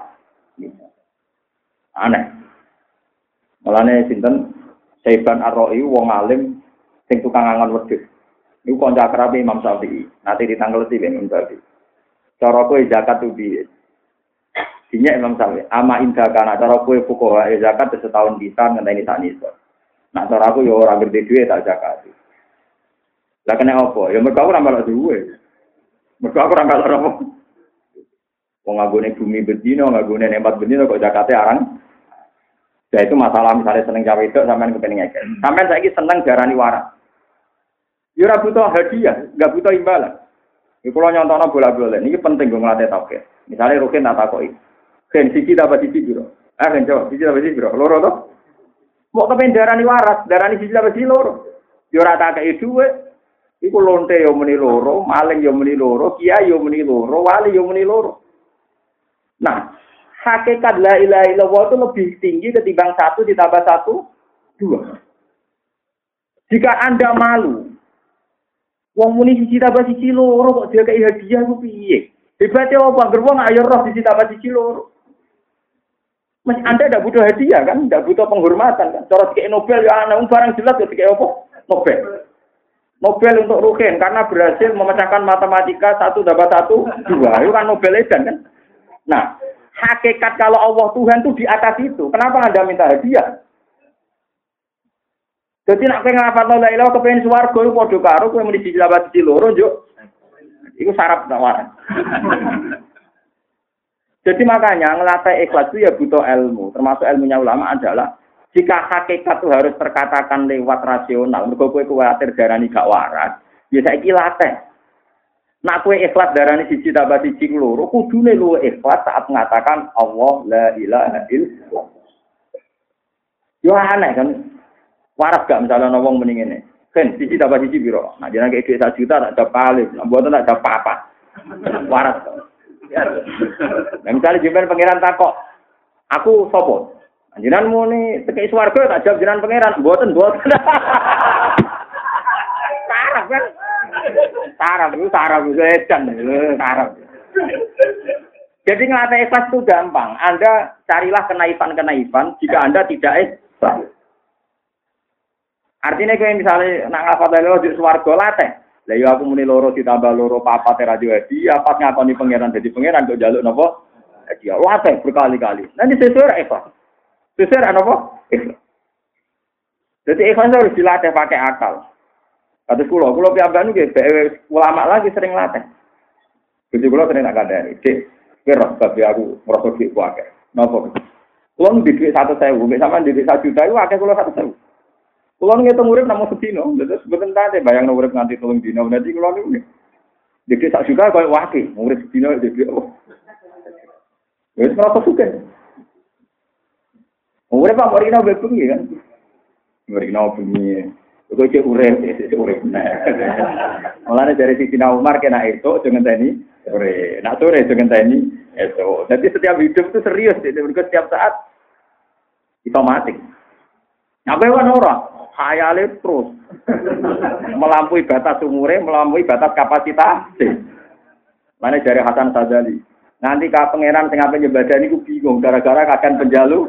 Aneh. Mulane sinten Saiban Ar-Ra'i wong alim sing tukang angon wedhus. Niku kanca akrabe Imam Syafi'i. Nanti ditangleti Imam Syafi'i. Cara kowe zakat ku piye? Dinya Imam Syafi'i, ama indah kana cara kowe fuqaha zakat setahun bisa ngenteni sak nisab. Nah cara aku yo ora ngerti duwe tak zakat. Lah kena apa? Ya mergo ora malah duwe. Mergo aku ora malah apa. Wong nggone bumi bendina, nggone nempat bendina kok zakate arang. Ya itu masalah misalnya seneng cawe itu sampean kepengin ngekek. Sampean saiki seneng darani waras. Ya ora butuh hadiah, enggak butuh imbalan. Iku kalau nyontono bola-bola, ini penting gue ngelatih tauhid. Misalnya Rukin tak takoki. Ken siji tambah siji biro. Kan coba siji tambah siji biro. Loro to? Mau kepen darani waras, darani siji tambah siji loro. Yo ora tak kei dhuwit. Iku lonte yo muni loro, maling yo muni loro, kiai yo muni loro, wali yo muni loro. Nah, hakikat la ilaha illallah itu lebih tinggi ketimbang 1 ditambah 1, 2. Jika Anda malu, wong muni siji tambah siji loro kok dia kei hadiah ku piye? Hebatnya apa? Gerwong ayo roh siji tambah siji loro. Mas Anda tidak butuh hadiah kan? Tidak butuh penghormatan kan? Cara dikei Nobel ya ana barang jelas ya dikei apa? Nobel. Nobel untuk Ruhin karena berhasil memecahkan matematika 1 tambah 1, 2. Itu kan Nobel edan kan? Nah, hakikat kalau Allah Tuhan itu di atas itu. Kenapa Anda minta hadiah? Jadi nak pengen ngapalno la ilaha kepengen swarga iku padha karo kowe muni siji tambah siji loro njuk. Iku syarat tawaran. Jadi makanya ngelatih ikhlas itu ya butuh ilmu. Termasuk ilmunya ulama adalah jika hakikat itu harus terkatakan lewat rasional, mergo kowe kuwatir darani gak waras, ya saiki latih. Nak kowe ikhlas darani siji tambah siji loro, kudune luwe ikhlas saat mengatakan Allah la ilaha illallah. Yo aneh kan. Waras gak misalnya wong muni ngene. Kan siji tambah siji piro? Nah jenenge dhuwit 1 juta tak ada palih, nah mboten tak ada apa-apa. Waras. Nah misalnya jenengan pangeran takok, aku sapa? Jenengan muni tekek swarga tak jawab jenengan pangeran, mboten. Sarap kan? Sarap edan, sarap. Jadi ngelatih ikhlas itu gampang. Anda carilah kenaifan-kenaifan jika Anda tidak ikhlas. Artinya kayak misalnya nak ngafal lelo di swarga latih. Lah yo aku muni loro ditambah loro papat radio hadiah, pas ngakoni pangeran dadi pangeran kok njaluk napa? Hadiah. Latih berkali-kali. Nanti sesuai ikhlas. Sesuai napa? Ikhlas. Jadi ikhlas harus dilatih pakai akal. Kados kula piyambak niku nggih ulama lagi sering latih. Jadi kula sering nak kandhani, "Dik, kira bab aku ngrasa dik ku akeh." Napa? Kula ndek 100.000, mek sampean ndek 1 juta iku akeh kula 100.000. Kulo ngitung urip namung sedina, terus mboten tate bayangno urip nganti 3 dina. Berarti kulo niku dhewe sak juta koyo wake, urip sedina dhewe. Wis ora suka. Urip apa ora ono bengi kan? Ora ono bengi. Kok cek urip. Mulane dari Sidina Umar kena itu dengan tani sore. Nak sore dengan tani itu. Jadi setiap hidup itu serius, jadi setiap saat kita mati. Apa yang orang? Khayale terus melampaui batas umure, melampaui batas kapasitas. Mana dari Hasan Sadzali. Nanti ka pangeran sing ape nyebadani ku bingung gara-gara kakan penjalu.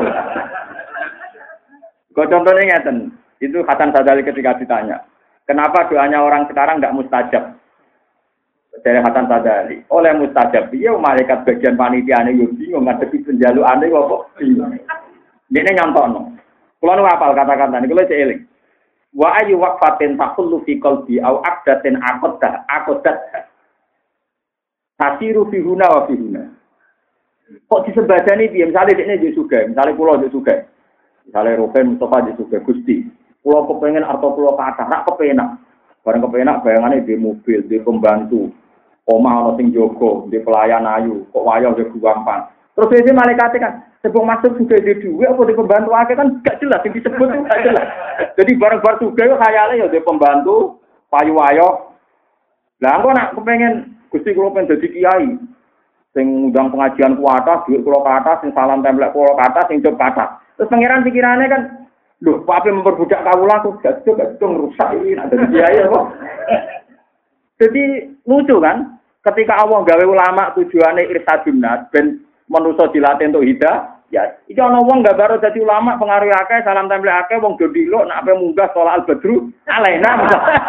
Kok contohnya ngeten. Itu Hasan Sadzali ketika ditanya, "Kenapa doanya orang sekarang enggak mustajab?" Dari Hasan Sadzali, "Oleh mustajab, iya malaikat bagian panitiane yo bingung ngadepi penjalukane kok bingung." Dene nyontono. Kulo nu hafal kata-kata niku lho eling. Wa ayu waqfatin taqullu fi qalbi au aqdatin aqdat. Tasiru fi huna wa fi huna. Kok disebadani piye? Misale dekne yo sugih, misale kulo yo sugih. Misale Ruhin Mustafa yo sugih Gusti. Kulo kepengin arta kulo kathah, rak kepenak. Bareng kepenak bayangane di mobil, di pembantu. Omah ana sing jaga, di pelayan ayu, kok wayah yo gampang. Terus iki malaikat kan sebelum masuk sudah di duwe apa di pembantu akeh kan gak jelas yang disebut itu gak jelas. Jadi bareng-bareng sudah yo khayale ya di pembantu payu wayo. Lah engko nak kepengen Gusti kula pengen dadi kiai. Sing ngundang pengajian ku atas, dhuwit kula ke atas, sing salam templek kula ke atas, sing cep ke atas. Terus pangeran pikirane kan, lho, pape memperbudak kawula kok gak rusak iki nak dadi kiai apa. Jadi lucu kan? Ketika Allah gawe ulama tujuane irsadun nas ben manusa dilatih untuk hidayah, ya iki ana wong gambar dadi ulama pengaruh akeh, salam tempel akeh, wong do dilok nek ape munggah sholat al-badru alena.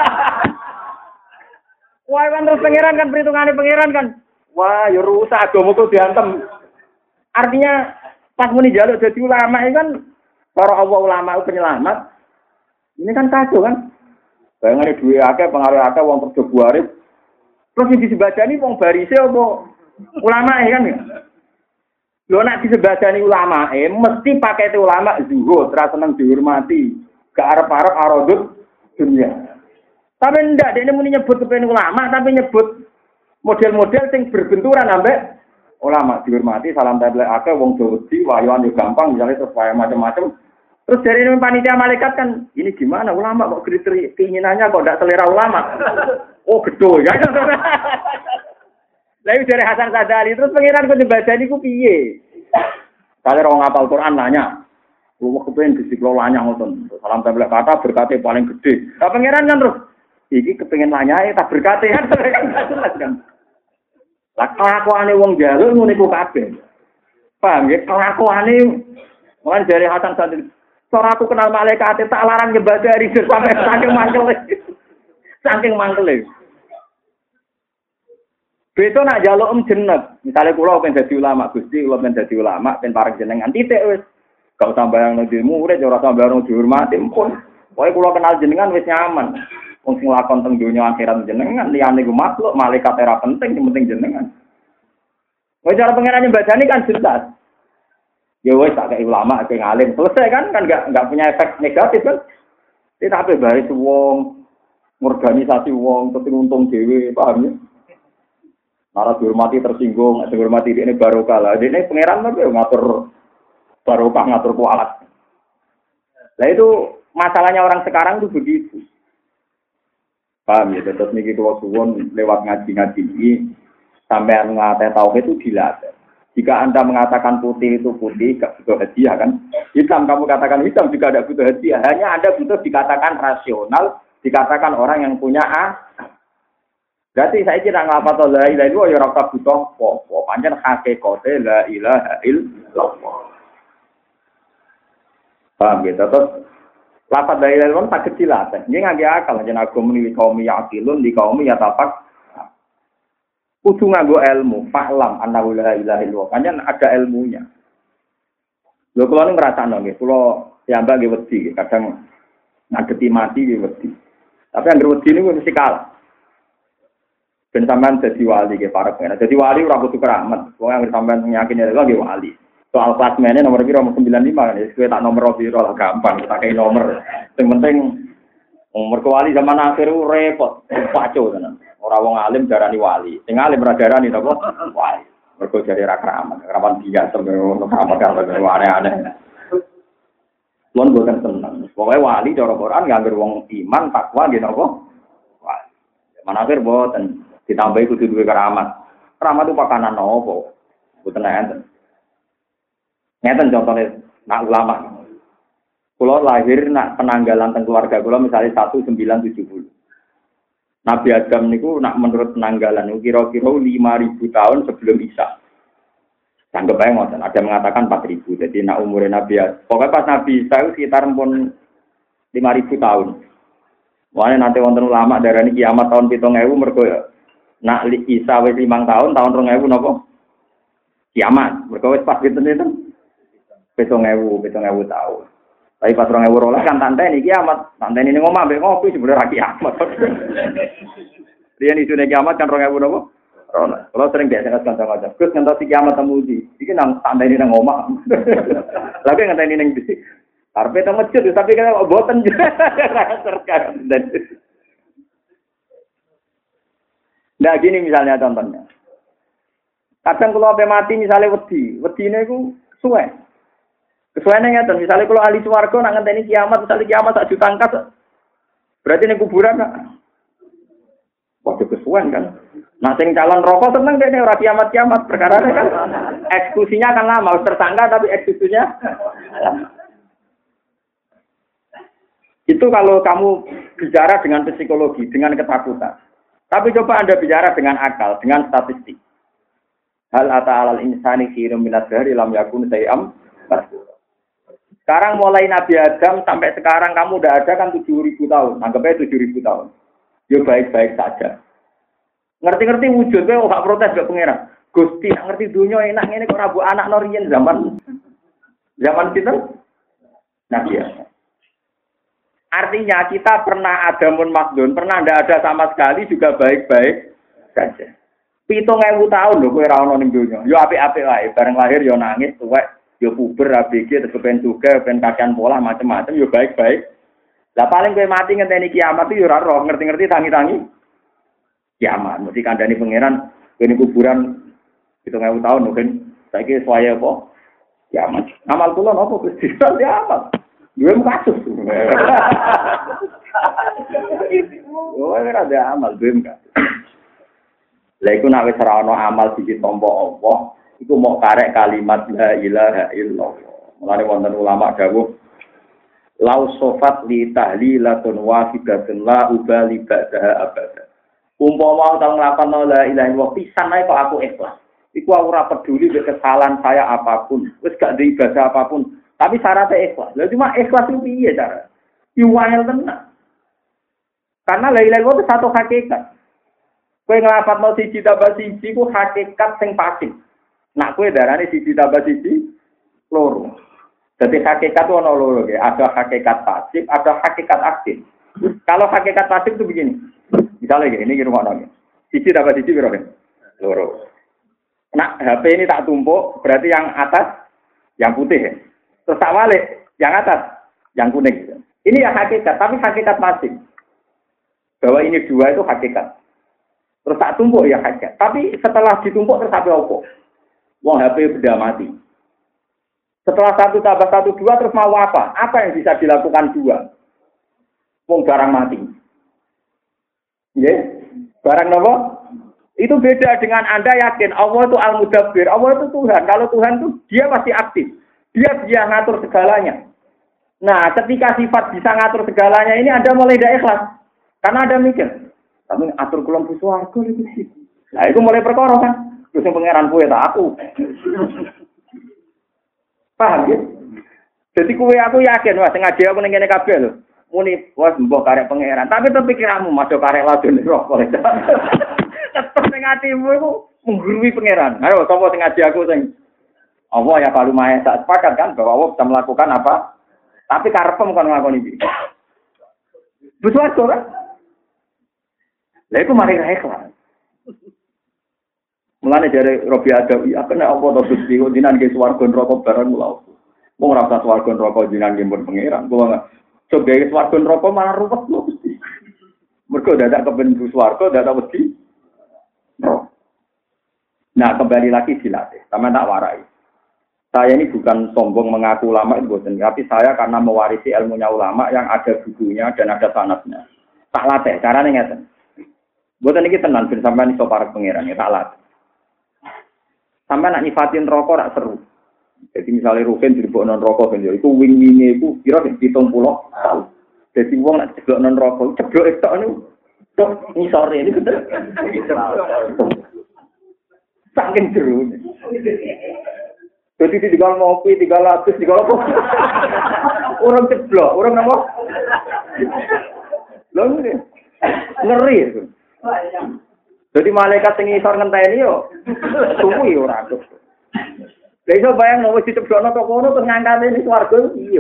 Wah, kan terus pangeran kan perhitungane pangeran kan. Wah, ya rusak agama kok diantem. Artinya pas muni njaluk dadi ulama iki kan para Allah ulama penyelamat. Ini kan kacau kan. Bayangane duwe akeh, pengaruh akeh, wong kerja buarip. Terus sing disebadani wong barise apa ulama kan ya. Lho nek disebadani ulama, mesti pakai ulama zuhud, ra seneng dihormati, gak arep-arep arodut dunia. Tapi ndak dia muni nyebut kepen ulama tapi nyebut model-model sing berbenturan ambek ulama dihormati salam tempel akeh wong Jawa wayuan yo gampang misalnya terus wayang macam-macam. Terus dari panitia malaikat kan ini gimana ulama kok kriteria keinginannya kok ndak selera ulama. Oh gedo ya. Lalu dari Hasan Sadali terus pengiran kok dibacani ku piye? Kali orang ngapal Quran nanya. Lu kepen disiplin lanyah ngoten. Salam tempel kata berkate paling gede. Lah pengiran kan terus iki kepengin lanyahe tak berkate kan jelas kan. Lah kelakuane wong jaluk ngene ku kabeh. Paham ya kelakuane mulai dari Hasan Sadali. Cara aku kenal malaikat tak larang nyembah dari sampai saking mangkele. Saking mangkele. Beto nak jaluk jeneng. Misale kula pengen dadi ulama, Gusti, kula pengen dadi ulama, pengen pareng jenengan titik wis. Gak usah bayang nang murid, ora usah bayang dihormati pun. Pokoke kula kenal jenengan wis nyaman. Wong sing lakon teng donya akhirat jenengan, liyane ku makhluk, malaikat ora penting, sing penting jenengan. Wis cara pengenane bacane kan jelas. Ya wis tak kei ulama, kei ngalim, selesai kan enggak punya efek negatif kan. Tidak apa bae wong organisasi wong penting untung dhewe, paham ya? Nara dihormati tersinggung, dihormati ini barokah lah. Ini pangeran tapi ngatur barokah, ngatur kualat. Nah itu masalahnya orang sekarang itu begitu. Paham ya? Terus niki kalau suwon lewat ngaji-ngaji ini sampai mengatai tauhid itu dilatih. Jika Anda mengatakan putih itu putih, gak butuh hadiah kan? Hitam kamu katakan hitam juga ada butuh hadiah. Hanya Anda butuh dikatakan rasional, dikatakan orang yang punya Berarti saya kira ngapa la ilaha illallah ya ora butuh apa-apa. Pancen hakikate la ilaha illallah. Paham gitu. Terus lafaz la ilaha illallah tak kecil aja. Ini ngangge akal jeneng agama ni kaum yaqilun di kaum yatafak. Kudu nganggo ilmu, fahlam annahu la ilaha illallah. Pancen ada ilmunya. Lho kula ning ngrasakno nggih, kula piyambak nggih wedi, kadang ngageti mati nggih wedi. Tapi anggere wedi niku mesti kalah. Ben sampean dadi wali ge para pengen. Dadi wali ora kudu keramat. Wong yang sampean yakin lagi wali. Soal klasmene nomor piro 95 kan. Wis kowe tak nomor piro lah gampang tak kei nomor. Sing penting umur wali zaman akhir repot, pacu tenan. Ora wong alim darani wali. Sing alim ora darani napa? Wali. Mergo jare ra keramat. Keramat biasa ngono keramat kan aneh-aneh. Lon boten tenang. Pokoke wali cara Quran nganggur wong iman takwa nggih napa? Wali. Zaman akhir boten ditambahi kudu duwe keramat. Keramat itu pakanan nopo? Mboten enten. Ngeten contohnya nak ulama. Kula lahir nak penanggalan teng keluarga kula misalnya 1970. Nabi Adam niku nak menurut penanggalan niku kira-kira 5000 tahun sebelum Isa. Anggap ae ngoten, ada mengatakan 4000. Jadi nak umure Nabi pokoknya pas Nabi Isa sekitar pun 5000 tahun. Wane nanti wonten ulama darani kiamat tahun 7000 mergo nak Isa wis 5 tahun 2000 napa? Kiamat. Mergo wis pas pinten-pinten? 7000 tahun. Tapi pas 2012 kan tanteni kiamat. Tanteni ning omah mbek ngopi sebenarnya kiamat. Riyen isune kiamat kan 2000 napa? Kalau sering biasa kanca-kanca. Gus ngantos kiamat temu di. Iki nang tanteni nang omah. Lagi ngenteni ning ndi? Arep teng masjid tapi kan boten. Nah gini misalnya contohnya. Kadang kalau sampai mati misalnya wedine iku suwe. Kesuwene ngeten, misalnya kalau ahli swarga nak ngenteni kiamat, misalnya kiamat sak juta angkat. Berarti ning kuburan waduh kesuwen kan. Nah sing calon rokok seneng dene ora kiamat-kiamat perkara kan eksekusinya kan lama, tersangka tapi eksekusinya lama. Itu kalau kamu bicara dengan psikologi, dengan ketakutan. Tapi coba Anda bicara dengan akal, dengan statistik. Hal ata'alal insani khirum minad dari lam yakun sayam. Sekarang mulai Nabi Adam sampai sekarang kamu udah ada kan 7.000 tahun. Anggap aja 7.000 tahun. Ya baik-baik saja. Ngerti-ngerti wujud, kowe gak protes gak pengira. Gusti nak ngerti dunia enak ngene kok rabu anak norien zaman kita Nabi Adam. Artinya kita pernah ada munmakdun, pernah tidak ada sama sekali juga baik-baik saja. 7.000 tahun lho kowe ra ono ning donya. Yo apik-apik wae, bareng lahir yo nangis, tuwek, yo puber, ABG, terus kepen juga, kepen kakean pola macam-macam yo baik-baik Lah paling kowe mati ngenteni kiamat itu ora roh, ngerti-ngerti tangi-tangi kiamat. Mesti kandhani pangeran kene kuburan 7.000 tahun mungkin saiki suwaya apa? Kiamat. Amal kula napa Gusti? Kiamat. Duwe kasus. Oh, ora ada amal duwe kasus. Lah iku nek wis ora ana amal siji tampa apa, iku mau karek kalimat la ilaha illallah. Mulane wonten ulama dawuh lau sofat li tahlilatun wahidatun la ubali ba'daha abada. Umpama tau nglakoni la ilaha illallah pisan ae kok aku ikhlas. Iku aku ora peduli dengan kesalahan saya apapun, wis gak ndek ibadah apapun, tapi syaratnya ikhlas. Lah cuma ikhlas itu piye cara? Iwangel tenan. Karena la ilaha illallah itu satu hakikat. Kowe nglafadzno siji tambah siji ku hakikat sing pasif. Nak kowe darane siji tambah siji loro. Jadi hakikat itu ada loro, ada hakikat pasif, ada hakikat aktif. Kalau hakikat pasif itu begini, misalnya ini rumah nongin, sisi dapat sisi berapa? Loro. Nah HP ini tak tumpuk, berarti yang atas yang putih, ya. Terus tak balik, yang atas yang kuning. Ini ya hakikat, tapi hakikat pasif. Bahwa ini dua itu hakikat. Terus tak tumpuk ya hakikat. Tapi setelah ditumpuk terus HP opo? Wong HP sudah mati. Setelah 1 tambah 1 2 terus mau apa? Apa yang bisa dilakukan 2? Wong barang mati. Ya, barang apa? Itu beda dengan Anda yakin Allah itu Al-Mudabbir, Allah itu Tuhan. Kalau Tuhan itu dia pasti aktif. Dia ngatur segalanya. Nah, ketika sifat bisa ngatur segalanya ini Anda mulai tidak ikhlas. Karena Anda mikir, tapi atur kulon buswarga itu sih. Nah, itu mulai perkara kan. Terus yang pangeran kowe tak aku. Paham ya? Jadi kue aku yakin wah sengaja aku ning kene kabeh lho. Muni wis mbok karek pangeran, tapi pikiranmu masuk karek ladon rokok. Tetep ning atimu iku menggurui pangeran. Ayo sapa sing ngaji aku sing Allah ya palu mahe tak sepakat kan bahwa Allah bisa melakukan apa? Tapi karepem kon nglakoni iki. Buswarga kan? Lah iku mari ikhlas. Mulane dari Robi Adawi, apa nek apa to Gusti jinan ge swarga neraka barang kula. Wong ora usah swarga neraka jinan ge mun pangeran. Kula enggak coba ge swarga neraka malah ruwet lho Gusti. Mergo dadak kepen swarga, dadak wedi. Nah, kembali lagi dilatih. Sama tak warai. Saya ini bukan sombong mengaku ulama itu boten, tapi saya karena mewarisi ilmunya ulama yang ada bukunya dan ada sanadnya. Tak latih, carane ngeten. Boten iki tenan ben sampean iso parek pangeran ya tak latih. Sampai nak nyifatin rokok rak seru. Jadi misalnya Rukin diribok non rokok kan, itu wing-wingnya itu kira 70 tahun. Jadi uang nak ceblok non rokok, ceblok itu anu, dok ngisore ini bener. Saking seru. Jadi tinggal ngopi, tinggal lapis, tinggal apa? Orang ceblok, orang apa? Loh ngeri itu. Jadi malaikat sing isor ngenteni yo suwi ora tuh. Lah iso bayang wis diceblokno kok ngono terus ngangkate ning swarga iya.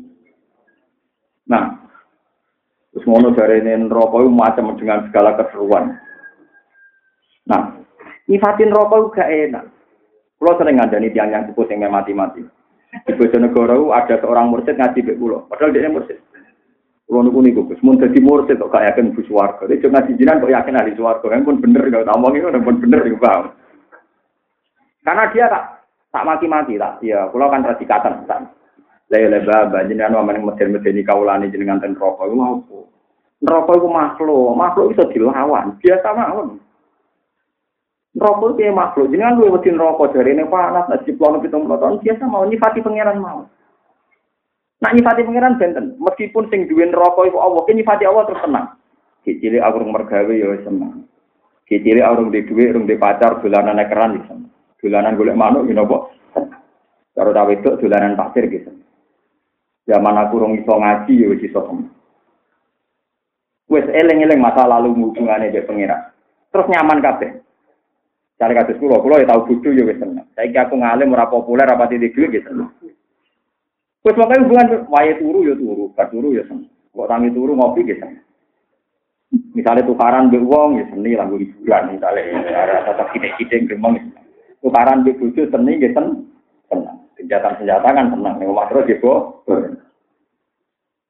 Nah, terus ngono jarene neraka iku macam dengan segala keseruan. Nah, nyifatin neraka gak enak. Kulo sering ngandani tiyang yang sepuh sing mati-mati. Di Bojonegoro ada seorang mursyid ngaji mek kulo, padahal dia mursyid. Kulo niku Gus, mun dadi mursyid kok gak yakin bus warga. Nek ngaji jinan kok yakin ahli swarga, kan pun bener kok omong iku pun bener iku paham. Karena dia tak mati-mati tak. Ya, kulo kan radikatan tak. Lah baba jenengan wamen meden-medeni kawulane jenengan ten neraka iku mau. Neraka iku makhluk iso dilawan, biasa mawon. Neraka iki makhluk, jenengan luwih wedi neraka jarene panas, nek diplono 70 tahun biasa mau nyifati pangeran mau. Nak nyifati pangeran benten, meskipun sing duwe neraka iku Allah, ki nyifati Allah terus tenang. Dicilih urung mergawe ya seneng. Dicilih urung di dhuwit, urung di pacar, dolanan keran iki seneng. Dolanan golek manuk ya napa? Karo ta wedok dolanan pasir gitu. Zaman aku urung iso ngaji ya wis iso seneng. Wis eling-eling masa lalu hubungane mbek pangeran. Terus nyaman kabeh. Cari kados kula ya tau bodho ya wis seneng. Saiki aku ngalim ora populer apa titik dhuwit gitu. Wes pokoke hubungan wae turu ya turu, gak turu ya seneng. Kok tangi turu ngopi gitu. Misalnya tukaran mbek wong ya seni lagu hiburan misale arek tetep kitik-kitik gremeng. Tukaran mbek bojo seni ya seneng. Seneng. Senjata kan seneng nek omah terus ya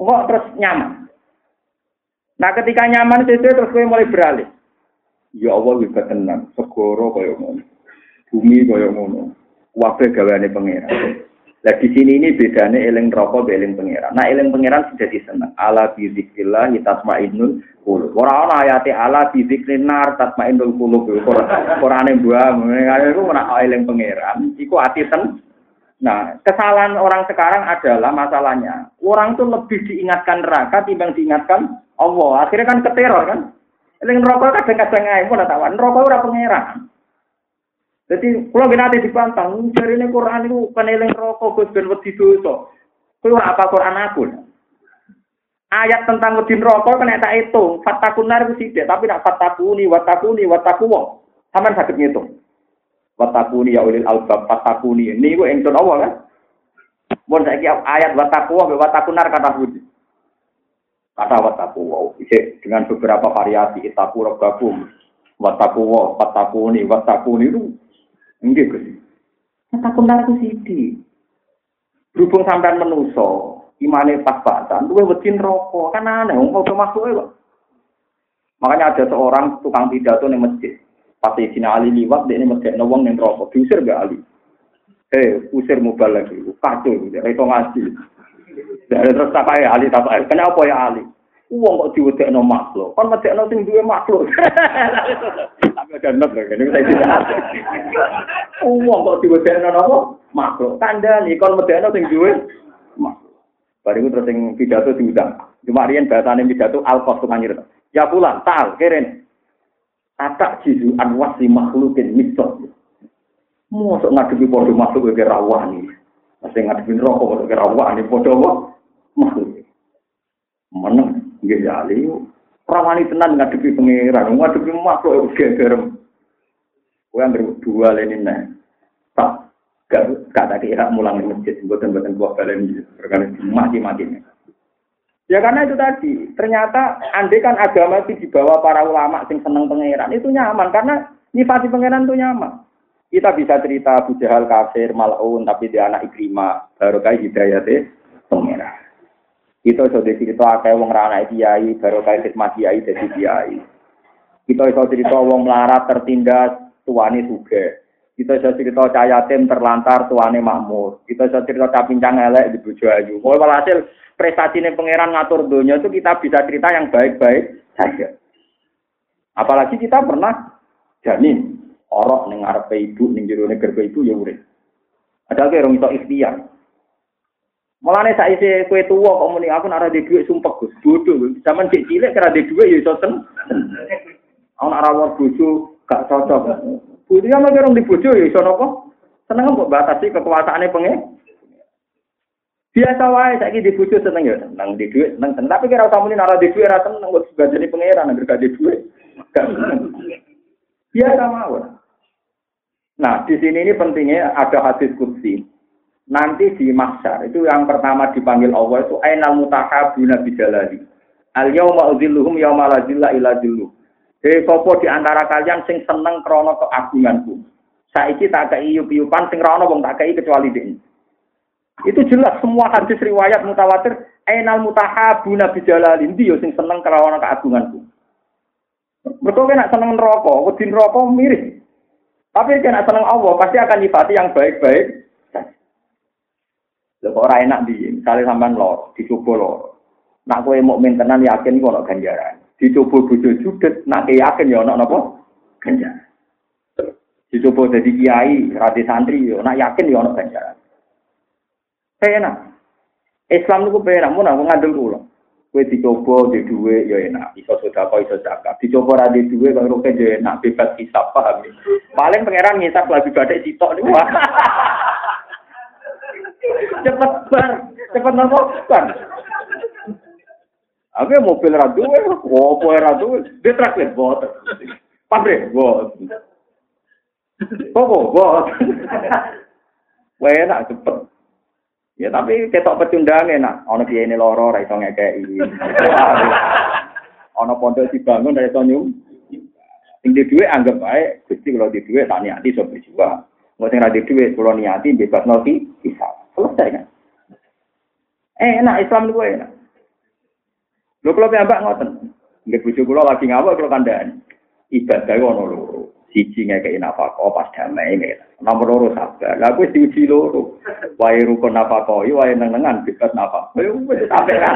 Kok terus nyaman. Nah ketika nyaman sesuai terus kowe mulai beralih. Ya Allah wis tenang, segoro koyo ngono. Bumi koyo ngono. Kabeh gaweane pangeran. Lah di sini ini bedane eling neraka be eling pangeran. Nah eling pangeran sudah diseneng. Ala bi zikrillah tatmainnul qulub. Ora ana ayate ala bi zikrin nar tatmainnul qulub. Qur'ane buang. Iku ora eling pangeran, iku ati ten. Nah, kesalahan orang sekarang adalah masalahnya. Orang tuh lebih diingatkan neraka timbang diingatkan Allah. Akhirnya kan keteror kan. Eling neraka kadang-kadang ae pun tak wan. Neraka ora pangeran. Jadi kalau nanti dipantang, dari ini Quran itu kan eling rokok, Gus ben wedi dosa. Kowe apa Quran aku? Ayat tentang wedi rokok kan tak hitung, fatakunar itu sithik, tapi nak fatakuni, watakuwa. Sampeyan saged ngitung. Watakuni ya ulil albab, fatakuni. Niku engson Allah kan. Mun saiki ayat watakuwa be watakunar kata budi. Kata watakuwa dengan beberapa variasi itaku rabbakum. Watakuwa, fatakuni itu nggih Gus. Takunar ku sithik. Berhubung sampean menungso, imane pas-pasan, luwih wedi neraka. Kan aneh wong padha maksuke kok. Makanya ada seorang tukang pidato ning masjid. Pas Sayyidina Ali liwat dekne medekno wong ning neraka, diusir gak Ali. Usir mubal lagi. Kacau, itu ngaji. Terus takai Ali takai. Kenapa ya Ali? Wong kok diwedekno makhluk. Kon medekno sing duwe makhluk. Tapi ada not lho, ini saya tidak. Wong kok diwedekno napa? Makhluk. Kandhani kon medekno sing duwe makhluk. Bariku terus sing pidato diundang. Cuma riyen bahasane pidato al-qas tukangir. Ya pulang, tal, keren. Atak jizu anwasi makhlukin misal. Mosok ngadepi padha makhluk kaya rawani. Masih ngadepi rokok kaya rawani padha makhluk. Meneng nggih Ali. Rawani tenan ngadepi pangeran, ngadepi makhluk gegerem. Kowe anggere dua lene neh. Tak gak kira mulang di masjid, mboten buah balen perkara mati-mati. Ya karena itu tadi, ternyata andai kan agama itu dibawa para ulama sing seneng pangeran, itu nyaman karena nyifati pangeran itu nyaman. Kita bisa cerita Abu Jahal kafir, mal'un tapi dia anak Ikrimah, barokah hidayate pangeran. Kita iso cerita akeh wong ra anak kiai, barokah khidmat kiai dadi kiai. Kita iso cerita wong melarat tertindas, tuane sugih. Kita iso cerita cah yatim terlantar, tuane makmur. Kita iso cerita cah pincang elek di bojo ayu. Walhasil prestasinya pangeran ngatur dunia itu kita bisa cerita yang baik-baik saja. Apalagi kita pernah janin orok ning ngarepe ibu ning jero garpe ibu ya urip. Padahal kaya rong iso ikhtiar. Mulane saiki kowe tuwa kok muni aku nek ora duwe dhuwit sumpek Gus, bodoh. Zaman cilik ora duwe dhuwit ya iso sen. Ana ora war bojo gak cocok. Budi ana karo di bojo ya iso napa? Seneng kok batasi kekuasaane pengen. Biasa wae saiki di bojo seneng ya, seneng di dhuwit seneng, tapi kira usah muni ora di dhuwit ora seneng kok sebajane pangeran anggere gak di dhuwit. Biasa mawon. Nah, di sini ini pentingnya ada hadis qudsi. Nanti di mahsyar itu yang pertama dipanggil Allah itu ainal mutahabuna bijalali. Al yauma udzilluhum yauma la zilla illa zilluh. Sapa di antara kalian sing seneng krana keagunganku. Saiki tak kei yup-yupan sing ra ono wong tak kei kecuali dene. Itu jelas semua hadis riwayat mutawatir ainal mutahabuna bijalali ndi yo sing seneng krana keagunganku. Mergo nek seneng neraka, wedi neraka miris. Tapi nek seneng Allah pasti akan nyifati yang baik-baik. Lha kok ora enak piye? Misale sampean loro, dicoba loro. Nak kowe mukmin tenan yakin kok ana ganjaran. Dicoba bojo judet, nak yakin ya ana napa? Ganjaran. Dicoba dadi kiai, rati santri yo, nak yakin ya ana ganjaran. Enak. Islam niku penak mun aku ngandel kula. Kowe dicoba di dhuwit ya enak, iso sedekah iso zakat. Dicoba ra di dhuwit kok roke yo enak, bebas hisab paham. Paling pangeran ngisap lagi badhe sitok niku. Cepet nopo kan. Aku mobil ra duwe, opo ra duwe, ditraklet bot. Pabrik bot. Kok bot. Wae enak cepet. Ya tapi ketok pecundang enak. Ana kiyene loro ra iso ngekeki. Ana pondok dibangun ra iso nyum. Sing di dhuwit anggap bae Gusti kalau di dhuwit tak niati iso berjuang. Mau sing ra di dhuwit kula niati bebas noti bisa. Selesai kan? Enak Islam itu enak. Lho kula piyambak ngoten. Nggih bojo kula lagi ngawak kula kandhani. Ibadah ono loro. Siji ngekeki nafkah pas damai ngene. Nomor loro sabar. Lah kuwi diuji loro. Wae rukun nafkah wae neng-nengan bebas nafkah. Wis sampe kan.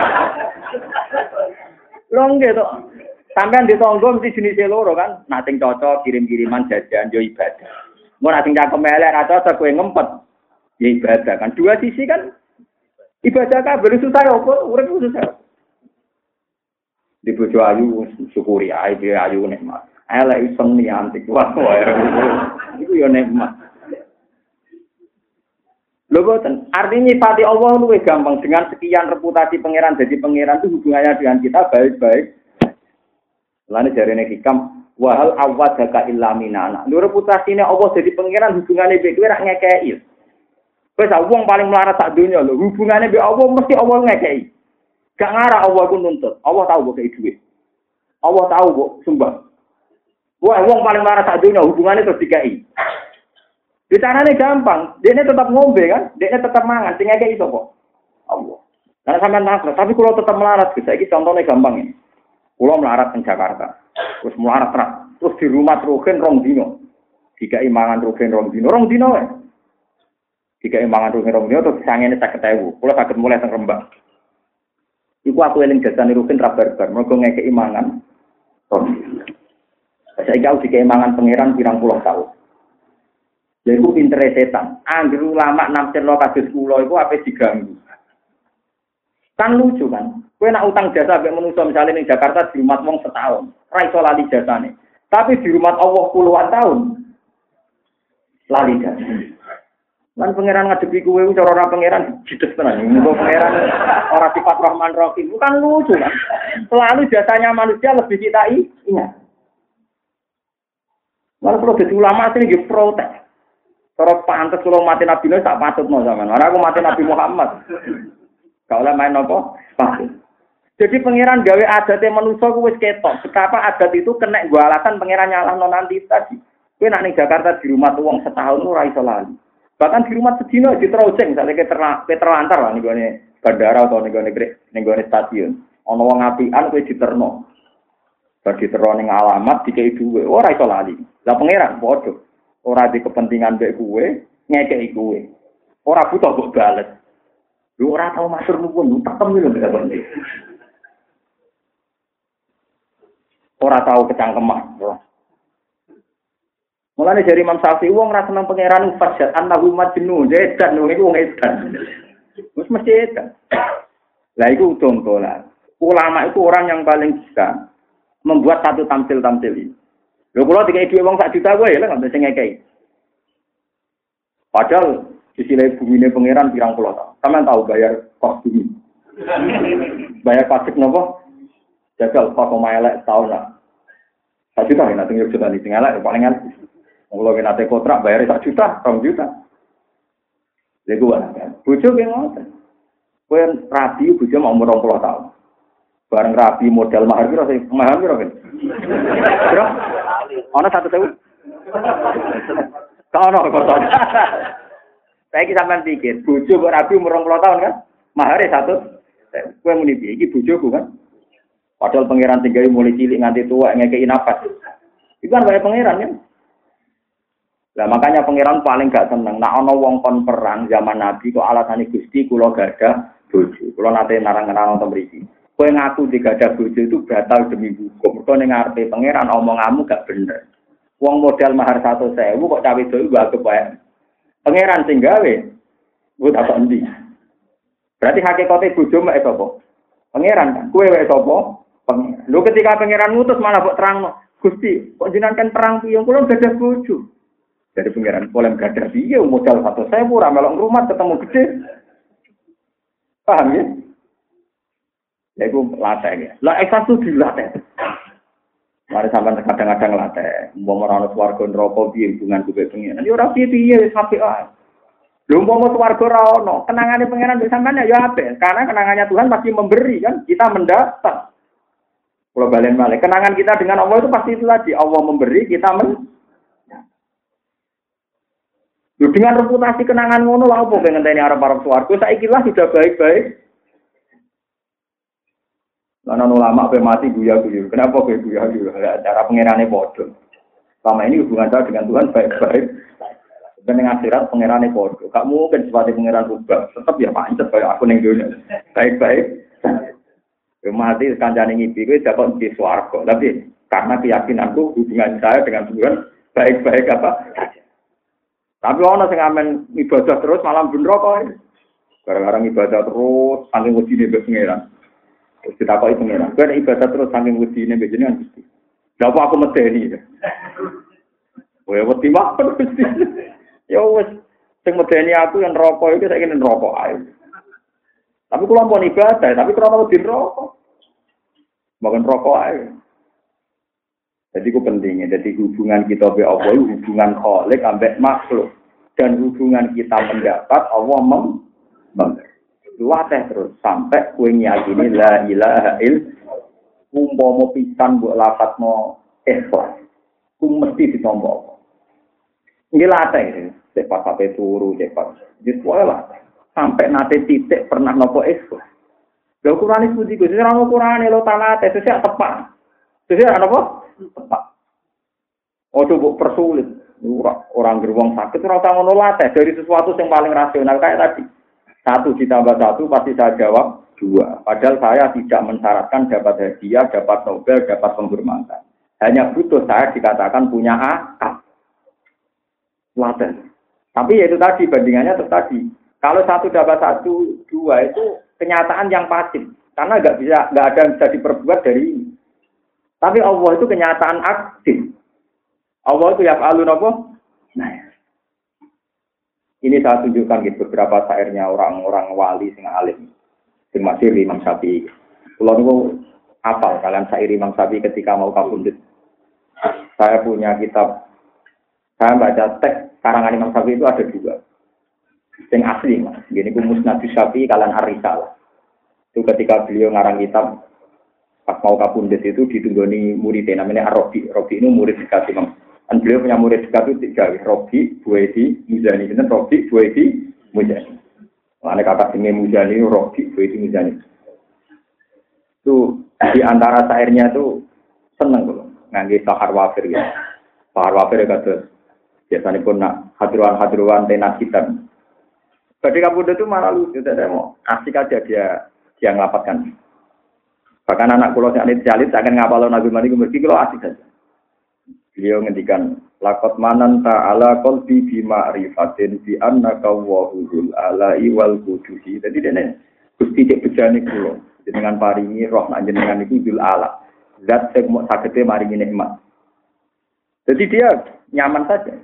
Lho nggih to. Sampeyan ditonggo mesti jenis loro kan. Nak sing cocok kirim-kiriman jajan yo ibadah. Mun nak sing cakep elek ra cocok kowe ngempet. Ya ibadah kan. Dua sisi kan ibadah kabeh susah opo? Urip susah. Di bojo ayu syukuri ae ayu nikmat. Elek iseng ni antik wah iku yo nikmat. Lho boten, artinya nyifati Allah luwih gampang dengan sekian reputasi pangeran jadi pangeran itu hubungannya dengan kita baik-baik. Lane jarene hikam wahal awadaka illa minana. Lho reputasine Allah jadi pangeran hubungane mbek kowe ra ngekeki. Wis wong paling melarat sak donya lho, hubungane mbek Allah mesti Allah ngekeki. Gak ngarah Allah ku nuntut. Allah tahu mbok kei dhuwit. Allah tahu mbok sumbang. Wah, wong paling melarat sak donya hubungane terus dikeki. Bicarane gampang, dekne tetap ngombe kan, dekne tetap mangan, sing ngekeki sapa? Allah. Karena sampean takut, tapi kalau tetap melarat, saiki contohnya gampang ini. Kulo melarat di Jakarta, terus melarat terus di rumah Rogen rong dino, dikai mangan Rogen rong dino ya, dikai mangan Rogen terus sangene 50.000, kulo saged mulai teng Rembang. Iku aku eling jasane Rogen ra barbar, mergo ngekeki mangan rong dino. Saiki aku dikai mangan pangeran pirang puluh tahun. Lha iku pintere setan, anggere ulama nafsirno kados kula iku ape diganggu. Kan lucu kan. Kowe nak utang jasa mbek manusa misale ning Jakarta di rumah wong setahun, ra iso lali jasane. Tapi di rumah Allah puluhan tahun lali jasa. Lan pangeran ngadepi kowe cara ora pangeran jides tenan. Muga pangeran ora sifat Rahman Rahim. Bukan lucu kan. Selalu jasanya manusia lebih kita ingat. Lalu kalau jadi ulama sini nggih protes. Cara pantes kalau mati Nabi Nuh tak patutno sampean. Ora aku mati Nabi Muhammad. Gak oleh main apa? Jadi pangeran gawe adatnya manusia ku wis ketok. Betapa adat itu kena gua alasan pangeran nyalahno nanti tadi. Kowe nak ning Jakarta di rumah wong setahun ora iso lali. Bahkan di rumah sedina diterusing misalnya terlantar lah ning gone bandara atau ning gone stasiun. Ana wong apian kowe diterno. Bar diterno ning alamat dikei dhuwit ora iso lali. Lah pangeran padha ora di kepentingan mbek kowe ngekeki kowe. Ora butuh kok bales. Lu ora tau matur nuwun, pakem lho gak penting. Ora tau kecangkeman. Mulane dari Imam Syafi'i wong ra seneng pangeran fajat annahu majnun, edan niku wong edan. Wis mesti edan. Lah iku contoh lah. Ulama itu orang yang paling bisa membuat satu tamsil-tamsil ini. Lho kula dikai dhuwit wong sak juta kowe lha nggak bisa ngekei. Padahal sisilah bumine pangeran pirang puluh tahun. Sampeyan tahu bayar kos bumi. Bayar pajak napa? Jajal kos omah elek tahun lah. 1 juta nek tinggal juta iki elek paling elek. Kalau kita ada kontrak bayar 1 juta, 2 juta. Lha kuwi kan. Bojo ki ngoten. Kowe rabi bojo mau umur 20 tahun. Bareng rabi modal mahar piro sing mahar piro kan? Piro? Ana 1.000. Kaono kok. Saiki sampean pikir, bojo kok rabi umur 20 tahun kan? Mahare 1. Kowe muni piye? Iki bojoku kan. Padahal pangeran tinggal mulai cilik nganti tua ngekei nafas. Itu kan banyak pangeran kan? Lah makanya pangeran paling gak seneng. Nak ana wong kon perang zaman Nabi kok alasane Gusti kula gadah bojo. Kula nate narang-narang wonten mriki. Kowe ngaku digadah bojo itu batal demi hukum. Mergo ning ngarepe pangeran omonganmu gak bener. Wong modal mahar 100.000 kok cawe itu gak kebayak. Pangeran sing gawe. Ku tak endi. Berarti hakikate bojo mek sapa? Pangeran kan. Kowe wek sapa? Pangeran. Lho ketika pangeran ngutus malah kok terangno. Gusti, kok jenengan kan perang piye kula gadah bojo. Dari pangeran polem gadah piye modal 100.000 ora melok rumah ketemu gede. Paham ya? Ya iku latih ya. Lah ikhlas itu dilatih. Mari sampean kadang-kadang latih. Umpama ora ono swarga neraka piye hubungan kuwi pengen. Ya ora piye-piye wis apik ae. Lho umpama swarga ora ono, kenangane pangeran wis sampean ya apik. Karena kenangannya Tuhan pasti memberi kan, kita mendapat. Kalau balen balik, kenangan kita dengan Allah itu pasti itu tadi. Allah memberi, kita dengan reputasi kenangan ngono lha opo pengen ngenteni arep-arep swarga. Saiki lah sudah baik-baik. Lan ulama pe mati guya-guyu. Kenapa kowe guya-guyu? Cara pengerane padha. Selama ini hubungan saya dengan Tuhan baik-baik. Dan dengan akhirat pengerane padha. Gak mungkin seperti pengeran rubah. Tetap ya pancet kaya aku ning dunya. Baik-baik. Mati kancane ngipi kowe dapat di swarga. Tapi karena keyakinanku hubungan saya dengan Tuhan baik-baik apa saja. Tapi ana sing amen ibadah terus malam bener kok. Barang-barang ibadah terus saking wedine mbek pengeran. Terus ditakoki pengeran. Kowe ibadah terus saking wedine mbek jenengan Gusti. Lha apa aku medeni. Kowe wedi wae Gusti. Ya wis sing medeni aku yang rokok iki saiki ning rokok ae. Tapi kula pun ibadah, tapi krono wedi rokok. Makan rokok ae. Jadi itu pentingnya. Jadi hubungan kita be Allah hubungan khalik ambek makhluk dan hubungan kita mendapat Allah memberi. Luateh terus sampai kowe nyakini la ilaha illallah. Umpama pisan mbok lafadzno ikhlas. Ku mesti ditompo. Nggih latih, cepat sampai turu, cepat. Dispoe lah. Sampai nate titik pernah nopo ikhlas. Lha ukurane pundi Gus? Ora ukurane lo talate, sesuk tepak. Sesuk apa? Tepak. Ojo mbok persulit. Orang geruang sakit ora usah ngono latih dari sesuatu yang paling rasional kayak tadi. 1 ditambah 1 pasti saya jawab 2. Padahal saya tidak mensyaratkan dapat hadiah, dapat Nobel, dapat penghormatan. Hanya butuh saya dikatakan punya akal. Latih. Tapi itu tadi bandingannya tadi. Kalau 1 dapat 1, 2 itu kenyataan yang pasif. Karena nggak ada yang bisa diperbuat dari ini. Tapi Allah itu kenyataan aktif. Allah itu yaf'alun apa? Nah, ini saya tunjukkan gitu beberapa syairnya orang-orang wali sing alim. Sing masih Imam Syafi'i. Kalau niku hafal kalian syair Imam Syafi'i ketika mau kabundut. Saya punya kitab. Saya baca teks karangan Imam Syafi'i itu ada 2. Yang asli, Mas. Gini ku Musnad Syafi'i kalian Ar-Risalah. Itu ketika beliau ngarang kitab pas mau kabundut itu ditunggoni muridnya namanya Ar-Rabi. Rabi ini murid dekat Imam. Dan beliau punya murid dekat itu 3, Rabi, Buaidi, Muzani. Itu Rabi, Buaidi, Muzani. Mana kata sini Muzani, Rabi, Buaidi, Muzani. Itu di antara syairnya itu seneng loh. Ngangge Sahar Wafir ya. Sahar Wafir ya kata biasanya pun nak hadruan tenas hitam. Ketika kabundut itu malah lucu, tidak mau asik aja dia ngelapatkan. Bahkan anak kulo yang jalit akan ngapalon Nabi Mani kemudian kalau asik saja. Beliau ngendikan lakot manan ta'ala qalbi bi ma'rifatin bi annaka wahul alai wal qudusi. Jadi dene Gusti cek bejane kulo jenengan paringi roh nak jenengan iku dzul ala. Zat sing mok sagete maringi nikmat. Jadi dia nyaman saja.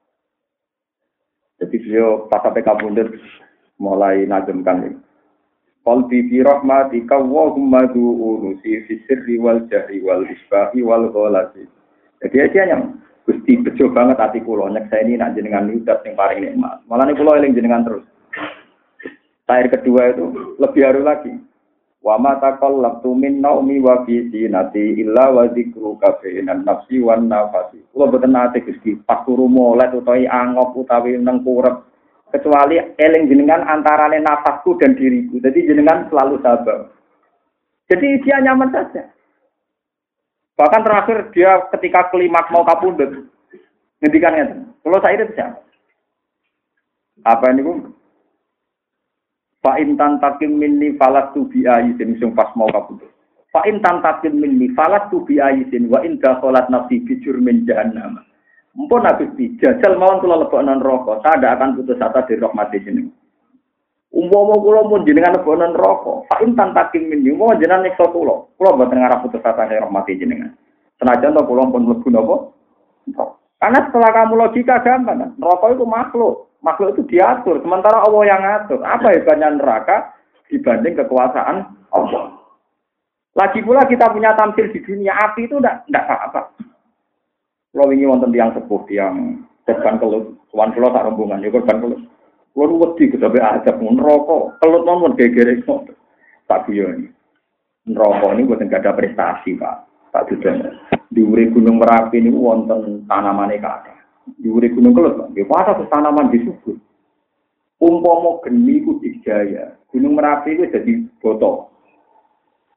Jadi beliau pas sampai kabundut mulai najemkan ini. Qalbi bi rahmatika wa humma du'unusi fi sirri wal jahri wal isbahi wal ghalati. Jadi dia nyaman. Gusti bejo banget hati kula nek saya ini nak jenengan nudat sing paring nikmat. Malah nek kula eling jenengan terus. Syair kedua itu lebih haru lagi. Wa ma taqallabtu min naumi wa fi sinati illa wa dzikruka bainan nafsi wan nafasi. Kula boten nate Gusti pas turu molet utawi angop utawi nang kurep kecuali eling jenengan antarane nafasku dan diriku. Jadi jenengan selalu sabar. Jadi dia nyaman saja. Bahkan terakhir dia ketika kelimat mau kabundut ngendikannya. Kalau saya itu siapa? Apa ini Bu? Fa in tantakim minni falastu bi ayisin sing pas mau kabundut. Fa in tantakim minni falastu bi ayisin wa in dakhalat nafsi bi jurmin jahannam. Mumpun habis dijajal mawon kula lebokno neraka, saya ndak akan putus asa dari rahmat jenengan. Umpama kula mun jenengan lebokno neraka, fa in tantakim minni mau jenengan nyiksa kula. Kula mboten ngarep putus asa dari rahmat jenengan. Senajan to kula pun mlebu napa? Karena setelah kamu logika gampang kan, neraka itu makhluk. Makhluk itu diatur, sementara Allah yang ngatur. Apa hebatnya neraka dibanding kekuasaan Allah? Lagi pula kita punya tampil di dunia, api itu enggak apa-apa. Kalau ini wonten tiang sepuh, tiang korban kelut, tuan pulau tak rombongan, ya korban kelut. Kalau wedi sampai ajab neraka, kelut non gegere kok. Tak ini. Neraka ini bukan enggak ada prestasi, Pak. Tak dudan. Di uri Gunung Merapi ini wonten tanamane kathah. Di uri Gunung Kelut, nggih padha tanaman disubur. Umpama geni ku dijaya, Gunung Merapi itu jadi botol.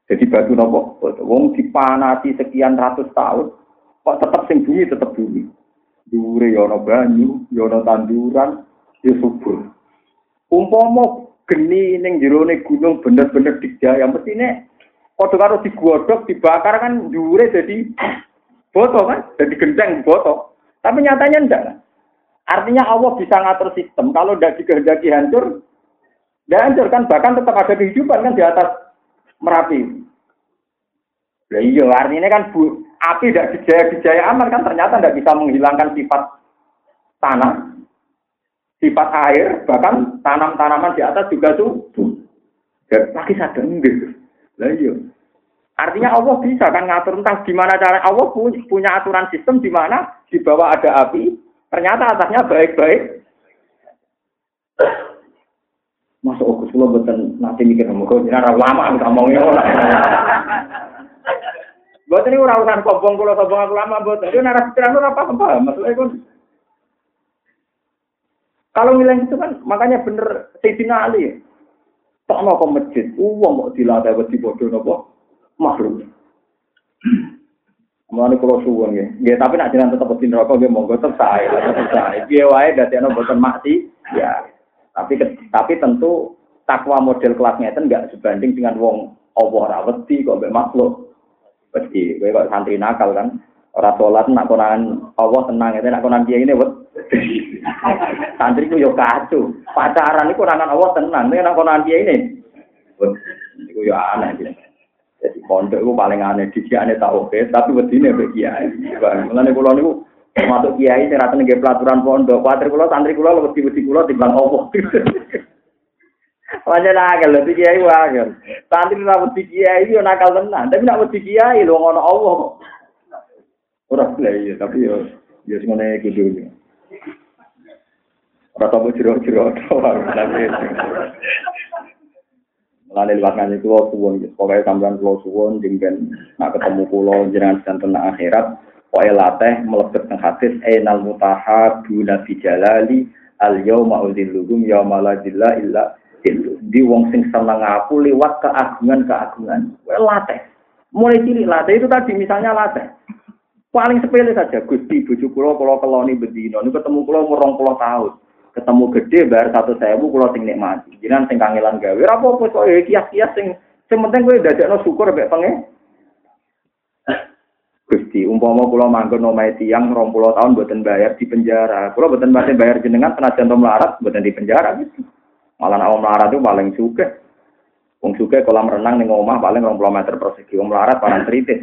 Jadi batu nopo, wong dipanati sekian ratus tahun, kok tetap sing bumi tetap bumi. Dure ya ana banyu, ya ana tanduran, ya subur. Umpama geni ning jerone gunung bener-bener digaya mestine padha karo digodhog, dibakar kan dure jadi boto kan, jadi gendeng boto. Tapi nyatanya enggak. Artinya Allah bisa ngatur sistem kalau tidak dikehendaki hancur, tidak hancur kan, bahkan tetap ada kehidupan kan di atas Merapi. Nah, iya, artinya kan api tidak dijaya aman kan ternyata tidak bisa menghilangkan sifat tanah, sifat air, bahkan tanaman-tanaman di atas juga subur. Lagi sadar gitu. Nah, iya. Artinya Allah bisa kan ngatur entah gimana cara Allah punya aturan sistem di mana di bawah ada api, ternyata atasnya baik-baik. Masuk aku sebelum betul nanti mikir kamu jangan lama kita ngomongnya orang. Buat ini urusan kobong kalau kobong aku lama buat itu narasi pikiran apa maksudnya kan. Kalau bilang itu kan makanya bener Sayyidina Ali. Tak mau ke masjid, uang mau dilatih buat dibodoh nopo makhluk. Mulane kula suwun nggih. Tapi nek jenengan tetep di neraka nggih monggo tetep sae. Piye wae dadi ana boten maksi ya. Tapi tentu takwa model kelas ngeten enggak sebanding dengan wong Allah ora wedi kok mbek makhluk. Wedi, kowe kok santri nakal kan. Ora salat nak konangan Allah tenang nek konan kiai ngene wet. Santri ku yo kacau. Pacaran iku konangan Allah tenang, nek konan kiai ngene. Wet. Iku yo aneh iki. Jadi pondok itu paling aneh, disiane tauhid, tapi wedine mbek kiai. Mulane kula niku termasuk kiai sing ratene nggih pelaturan pondok, kuwatir kula santri kula wedi-wedi kula timbang Allah. Wajah nakal lho kiai wae. Santri ra wedi kiai yo nakal tenan, tapi nek wedi kiai lho ngono Allah kok. Ora play tapi yo sing ngene iki dhewe. Ora tau jero-jero tapi Mulane liwat ngene kula suwun, pokoke sampeyan kula suwun jengken nak ketemu kula jenengan santen akhirat, pokoke latih mlebet teng hadis ainal mutahabuna fi jalali al yauma uzilluhum yauma la zilla illa zillu. Di wong sing seneng aku liwat keagungan. Kowe latih. Mulai cilik latih itu tadi misalnya latih. Paling sepele saja Gusti bojo kula keloni bendina niku ketemu kula 20 tahun. Ketemu gede bayar 1.000 kula sing nikmati. Jenengan sing kangelan gawe ora apa-apa kok kias-kias sing penting kowe dadekno syukur mek pengen. Gusti, umpama kula manggon omahe tiyang 20 tahun mboten bayar di penjara. Kula mboten bayar jenengan senajan to melarat mboten di penjara gitu. Malah nek melarat itu paling sugih. Wong sugih kolam renang ning omah paling 20 meter persegi. Wong melarat paling tritis.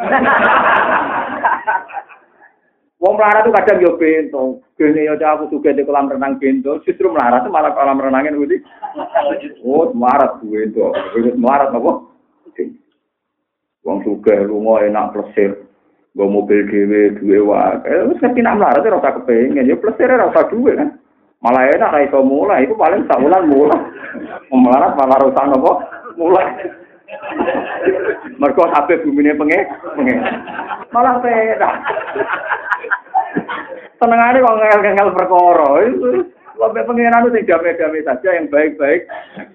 Wong melarat itu kadang yo bento. Gene yo aku sugih di kolam renang bento, justru melarat itu malah kolam renangin kuwi. Oh, melarat bento. Melarat apa? Wong sugih lunga enak plesir. Nggo mobil dhewe duwe wae. Wis ngerti nek melarat ora usah kepengin, yo plesir ora usah duwe kan. Malah enak ra iso mulai, itu paling sak wulan mulai. Wong melarat malah ora usah napa mulai. Mergo kabeh bumine pengen. Malah penak. Senengane kok ngel-ngel perkara. Itu lebih pengenan sing damai-damai saja yang baik-baik.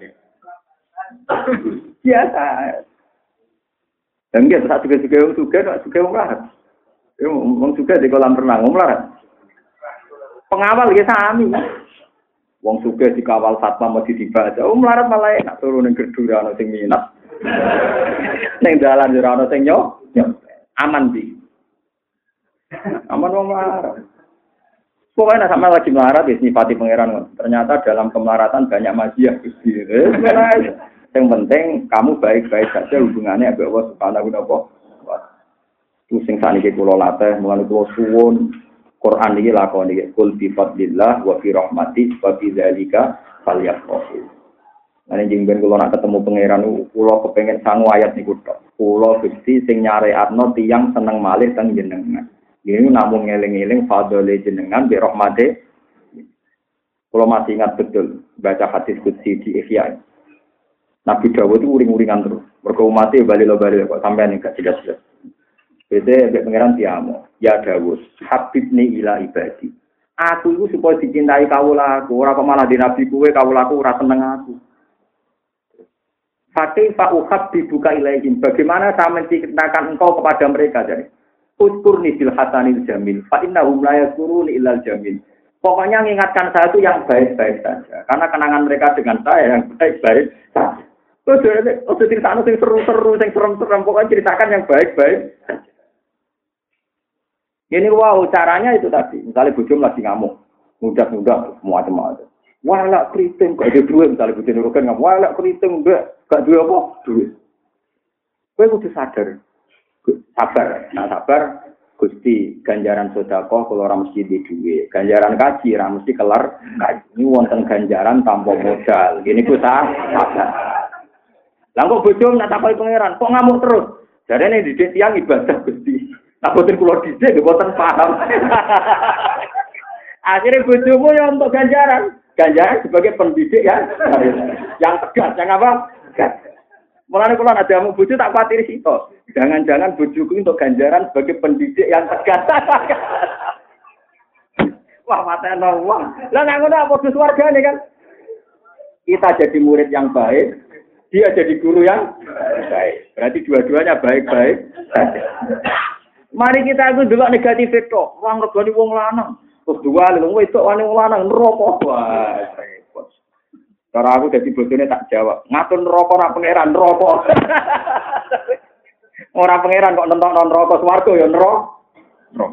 Biasa. Dan nggih sak juga wong wong larat. Wong juga di kolam renang wong larat. Pengawal nggih sami. Wong sugih dikawal satpam mesti dibaca. Wong larat malah enak turu ning gedung ana sing minat. Ning dalan ora ana sing nyok. Aman di. Aman wong larat. Pokoknya sama lagi melarat ya nyifati pangeran. Ternyata dalam kemelaratan banyak majiah Gusti. Yang penting kamu baik-baik saja hubungannya ambek Allah Subhanahu wa taala. Tu sing saniki kula latih mulane kula suwun Quran iki lakoni iki kul bi fadlillah wa fi rahmati wa bi dzalika falyafrahu. Lan jeneng ben kula nak ketemu pangeran kula kepengin sangu ayat niku tok. Kula Gusti sing nyareatno tiyang seneng malih teng jenengan. Ini namun ngeling-eling fadole jenengan bi rahmate. Kalau masih ingat betul baca hadis qudsi di Ihya. Nabi Dawud itu uring-uringan terus. Mergo umate bali kok sampean gak jelas-jelas. Bede mbek pangeran diamo. Ya Dawud, habibni ila ibadi. Aku iku supaya dicintai kawulaku, ora kok malah di nabi kuwe kawulaku ora seneng aku. Fakih fa'uhab dibuka ilaihim. Bagaimana saya menceritakan engkau kepada mereka jadi. Uskurni bil hasanil jamil. Fa innahum la yazkuruni illal jamil. Pokoknya mengingatkan saya itu yang baik-baik saja. Karena kenangan mereka dengan saya yang baik-baik saja. Terus ceritakan yang seru-seru, yang serem-serem. Pokoknya ceritakan yang baik-baik saja. Ini wow, caranya itu tadi. Misalnya bujum lagi ngamuk. Mudah-mudah, macam-macam. Walak keriting, gak ada duit. Misalnya bujum nurukan ngamuk. Walak keriting, gak duit apa? Duit. Gue kudu sadar. Sabar. Nah sabar. Gusti ganjaran sedekah kula ora mesti di dhuwit. Ganjaran kaji ora mesti kelar kaji. Ini wonten ganjaran tanpa modal. Gini ku sabar. Lah kok bojo nak takoki pangeran, kok ngamuk terus? Jarene didik tiyang ibadah Gusti. Nak boten kula didik boten paham. Akhirnya bojomu ya untuk ganjaran. Ganjaran sebagai pendidik ya. Yang tegas, yang apa? Tegas. Mulane kula nek jamu bojo tak kuwatir sitok. Jangan-jangan bojoku untuk ganjaran sebagai pendidik yang tegas. Wah, mateno wong. Lah nek ngono apa dus wargane kan? Kita jadi murid yang baik, dia jadi guru yang baik. Berarti dua-duanya baik-baik saja. Mari kita itu delok negatif itu. Wong regani wong lanang. Terus dua lho wedok wong lanang neraka. Wah, repot. Cara aku dadi bojone tak jawab. Ngatur neraka ora pangeran neraka. Ora pangeran kok nentokno neraka swarga ya neraka.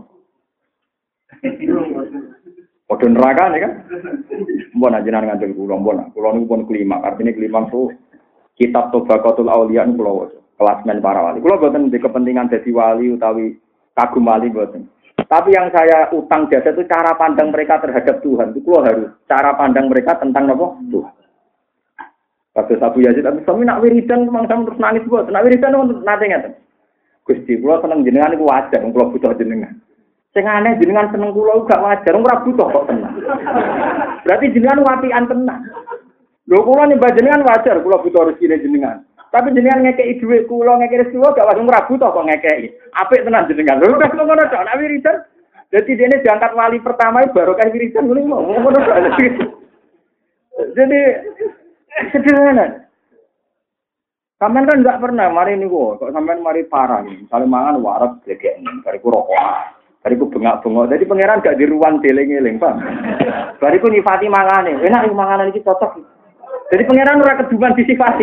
Padha neraka kan? Mbon ajenan ngandel kula mbon. Kula niku pun kelima, artine kelima tuh kitab Tobaqatul Auliya niku kula waca. Kelasmen para wali. Kula boten di kepentingan dadi wali utawi kagum wali boten. Tapi yang saya utang jasa itu cara pandang mereka terhadap Tuhan. Itu kula harus cara pandang mereka tentang napa? Tuhan. Kados Abu Yazid Al-Bustami nak wiridan memang sampe terus nangis buat. Nak wiridan nate ngaten. Gusti kula seneng jenengan iku wajar, kula butuh jenengan. Sing aneh jenengan seneng kula gak wajar, ora butuh kok tenan. Berarti jenengan wapian tenan. Lho kula nyembah jenengan wajar, kula butuh rezeki jenengan. Tapi jenengan ngekeki dhuwit kula, ngekeki rezeki gak wajar, ora butuh kok ngekeki. Apik tenan jenengan. Lho udah ngono tok, nak wiridan. Dadi dene diangkat wali pertama barokah wiridan ngono tok. Jadi sederhana. Sampeyan kan enggak pernah mari niku kok sampeyan mari parah nih. Misalnya mangan waras glegek bariku rokok. Bariku bengak-bengok. Jadi pangeran gak di ruang deling-eling, Pak. Bariku nyifati mangane. Enak iki manganan iki cocok. Jadi pangeran ora keduman disifati.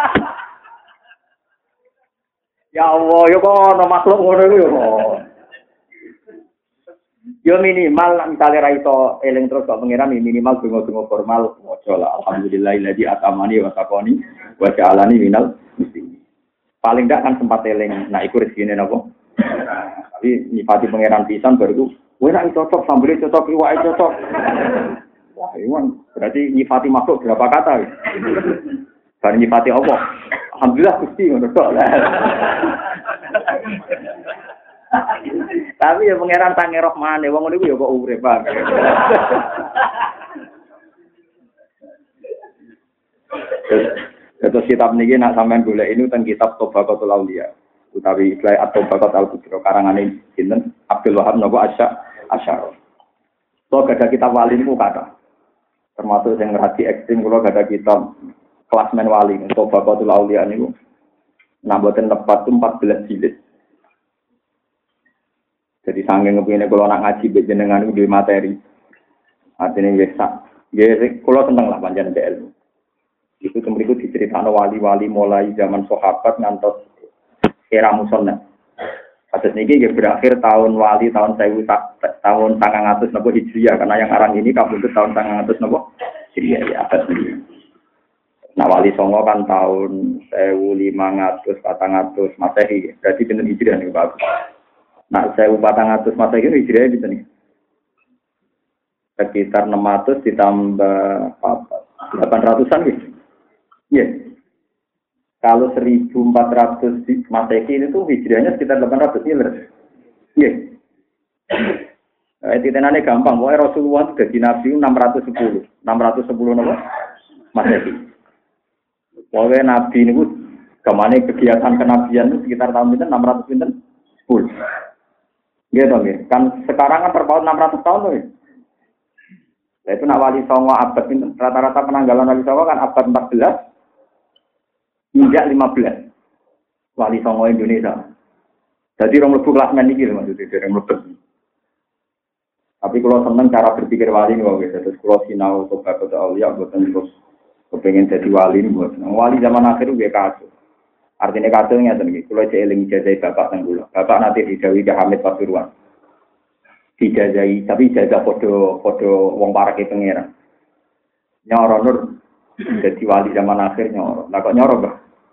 Ya Allah, yo kok ono makhluk ngono iku yo. Yo minimal misalnya ra iso eling terus kok pangeran minimal donga-donga formal waca lah alhamdulillahilladzi atamani wa saqani wa ja'alani minal muslimin. Paling ndak kan sempat eling nah iku rezekine napa? Tapi nyifati pangeran pisan baru kowe nek cocok sambel cocok iwake cocok. Wah, iwan berarti nyifati makhluk berapa kata? Bar nyifati Allah. Alhamdulillah Gusti ngono kok. Tapi ya pangeran tangi rohmane wong niku ya kok urip banget. Terus kitab niki nak sampean golek ini teng kitab Tobaqatul Auliya utawi istilah At-Tobaqat Al-Kubra karangane sinten Abdul Wahab napa Asy'ari. So gada kitab wali niku kata. Termasuk sing ngerti ekstrem kula gada kitab kelasmen wali Tobaqatul Auliya niku. Nah boten tepat 14 jilid. Jadi sange ngepine kula nak ngaji mbek jenengan iku duwe materi. Artine wis sak. Nggih kula seneng lah pancen ilmu. Iku temriku diceritakno wali-wali mulai zaman sahabat ngantos era musannaf. Kados niki nggih berakhir tahun wali tahun 1000 tahun 900 napa Hijriah karena yang arang ini kabudut tahun 900 napa Hijriah ya abad ini. Nah wali songo kan tahun 1500 400 Masehi. Berarti pinten Hijriah niku bagus. Nah, 1400 Masehi Hijriah gitu nih. Sekitar 600 ditambah 800-an gitu. Iya. Kalau 1400 Masehi itu Hijriahnya sekitar 800 miliar. Iya. Titenane gampang, pokoknya Rasulullah itu jadi Nabi 610. 610 apa? Masehi. Pokoknya Nabi ini kemana kegiatan kenabian itu sekitar tahun itu 600 pinten? 10. Gitu kan sekarang kan terpaut 600 tahun tuh. Ya. Itu nak wali songo abad rata-rata penanggalan wali songo kan abad 14 Injak 15. Wali songo Indonesia. Jadi orang mlebu kelas men iki lho maksudnya dereng mlebu. Tapi kalau seneng cara berpikir wali nih wae, terus kalau sinau tobat kota aulia boten terus kepengen jadi wali nih buat. Wali zaman akhir gue kacau. Artinya kacaunya tadi. Kalau eling ijazah bapak tenggulo, bapak nanti didawi ke Hamid Pasuruan. Dijajahi, tapi ijazah podo wong parake pangeran. Nyoro nur jadi wali zaman akhir nyoro. Lah kok nyoro bah?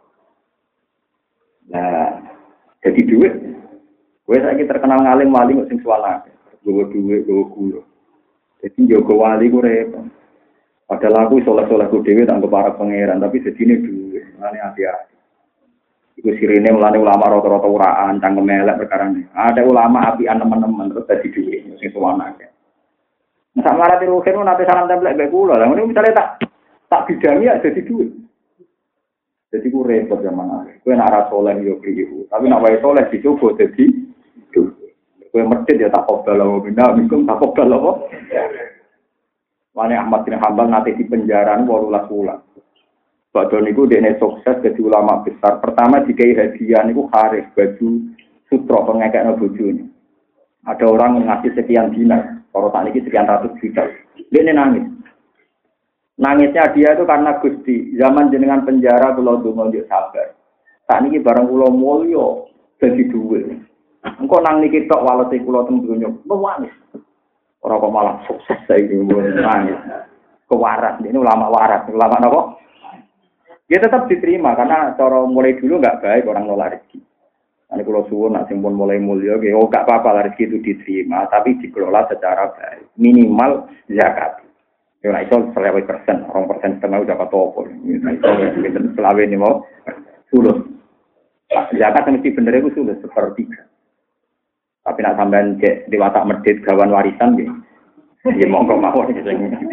Nah, jadi duit. Gue saiki terkenal ngalim wali kok sing suwana. Gue duit, gue gula. Jadi jago wali gue repot. Padahal aku soleh-soleh gue dewe tak para pangeran, tapi sedini duit. Ini hati-hati. Iku sirine mulane ulama rata-rata uraan, cangkem elek perkara ini. Ada ulama apian teman-teman terus dadi duit sing suwana akeh. Nah, sak marati ruhin nate salam templek mbek kula. Lah ngene misale tak bidangi ya dadi duit. Jadi ku repot zaman akhir. Kowe nek ora saleh yo priyo. Tapi nek wae saleh dicoba dadi duit. Kowe medhit ya tak kobal wae bina mikum tak kobal apa. Wane Ahmad bin Hambal nate di penjara 18 bulan. Badhe niku dekne sukses dadi ulama besar. Pertama dikai hadiah niku haris baju sutra pengekekno bojone. Ada orang ngasih sekian dinar, kalau tak niki sekian ratus juta. Dekne nangis. Nangisnya dia itu karena Gusti, zaman jenengan penjara kula donga njuk sabar. Tak niki barang kula mulya dadi dhuwit. Engko nang niki tok walese kula teng donya, nangis. Ora kok malah sukses saiki nangis. Kewaras, ini ulama waras, ulama napa? Ya tetap diterima karena cara mulai dulu enggak baik orang nolak rezeki. Nanti kalau suwun nak simpun mulai mulia, oh enggak apa-apa rezeki itu diterima, tapi dikelola secara baik. Minimal zakat. Ya nah, itu 100%, 2% setengah udah katopo. Nah, itu selawe ini mau sulus. Zakat mesti bener itu sulus 1/3. Tapi nak sampean cek di watak medit gawan warisan gitu. Ya monggo mawon gitu.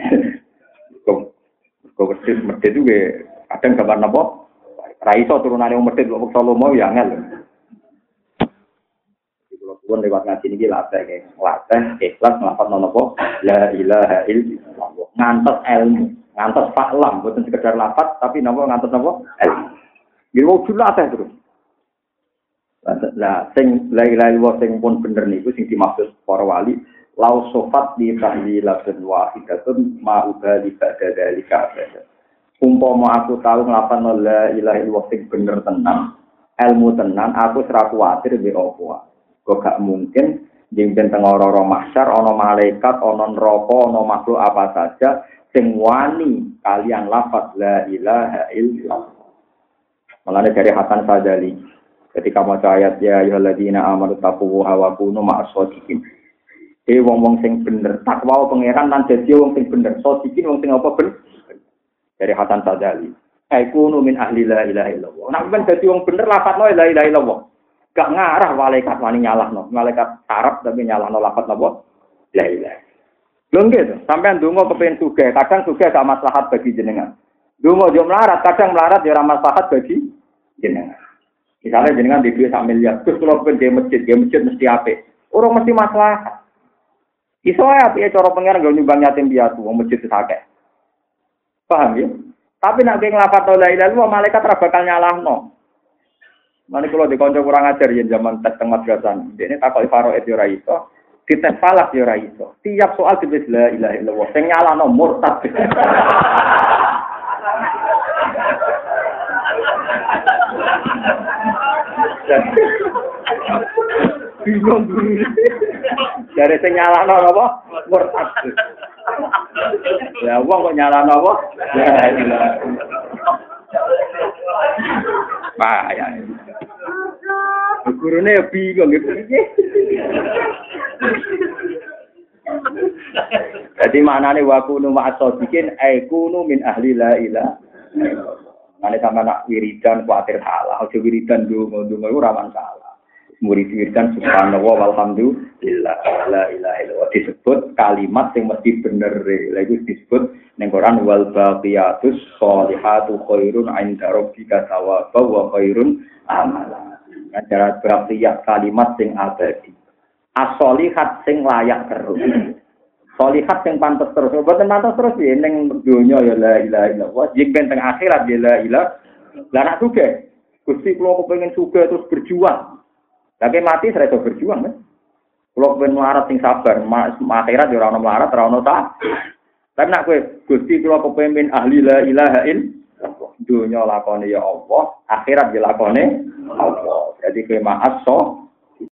Kok medit juga kadang gambar napa? Ra iso turunane wong medhit kok Solo mau ya angel. Iki kula suwun lewat ngaji niki latih ikhlas nglafadzno napa? La ilaha illallah. Ngantos ilmu, ngantos faklam, boten sekedar lafaz tapi napa ngantos napa? Ilmu. Iki wujud latih terus. Lah sing la ilaha illallah sing pun bener niku sing dimaksud para wali lau sofat di tahlilatun wahidatun ma'ubali ba'da dalika abada. Umpama aku tahu nglafadzno la ilaha illallah sing bener tenan, ilmu tenan, aku ora kuwatir mbek apa. Kok gak mungkin jengben teng ora-ora mahsyar ana malaikat, ana neraka, ana makhluk apa saja sing wani kalian lafaz la ilaha illallah. Mulane dari Hasan Sadzali ketika maca ayat ya ayyuhalladzina amanu taqullaha wa kunu ma'as-shadiqin. Wong-wong sing bener takwa pangeran lan dadi wong sing bener, shadiqin wong sing apa bener. Dari Hasan Sadzali. Aikunu min ahli la ilaha illallah. Nek ben dadi wong bener lafadzno la ilaha illallah. Gak ngarah malaikat wani nyalahno. Malaikat Arab tapi nyalahno lafadz napa? La ilaha. Lho nggih, sampean ndonga kepengin sugih, kadang sugih gak maslahat bagi jenengan. Ndonga yo melarat, kadang melarat yo ora maslahat bagi jenengan. Misalnya jenengan di duit 1 miliar, terus kalau pengen masjid mesti apik. Ora mesti maslahat. Iso ae apike cara pengen nggo nyumbang yatim piatu, wong masjid akeh. Paham ya? Tapi nek nglafadzno la ilaha illallah malaikat ora bakal nyalahno. Mane kula dikonco kurang ajar yen zaman tes teng madrasah. Dene takoki faraid yo ora iso, dites falak yo ora iso. Tiap soal ditulis la ilaha illallah, sing nyalahno murtad. Bingung. Dari sing nyalahno apa? Murtad. Ya wong kok nyalahno apa? La ilaha illallah. Ya. Gurune bingung gitu. Jadi maknane wa kunu ma'as-shadiqin ay kunu min ahli la ilaha illallah. Mane sampe nak wiridan kuwatir salah, aja wiridan ndonga ora masalah. Murid wiridan subhanallah walhamdulillah la ilaha illallah disebut kalimat sing mesti bener. Lha iku disebut ning Quran wal baqiyatus sholihatu khairun 'inda rabbika thawaban wa khairun amala. Ajaran baqiyat kalimat sing abadi. As-sholihat sing layak terus. Sholihat sing pantes terus. Mboten pantes terus ya ning donya ya la ilaha illallah, jeng ben teng akhirat ya la ilaha Lah nak sugih, Gusti kula kepengin sugih terus berjuang. Lagi mati saya iso berjuang kan. Kula kepengin melarat sing sabar, akhirat ya ora ono melarat, ora ono ta. Tapi nak kowe Gusti kula kepengin ahli la ilaha illallah. Dunya lakone ya Allah, akhirat ya lakone Allah. Jadi kowe ma'as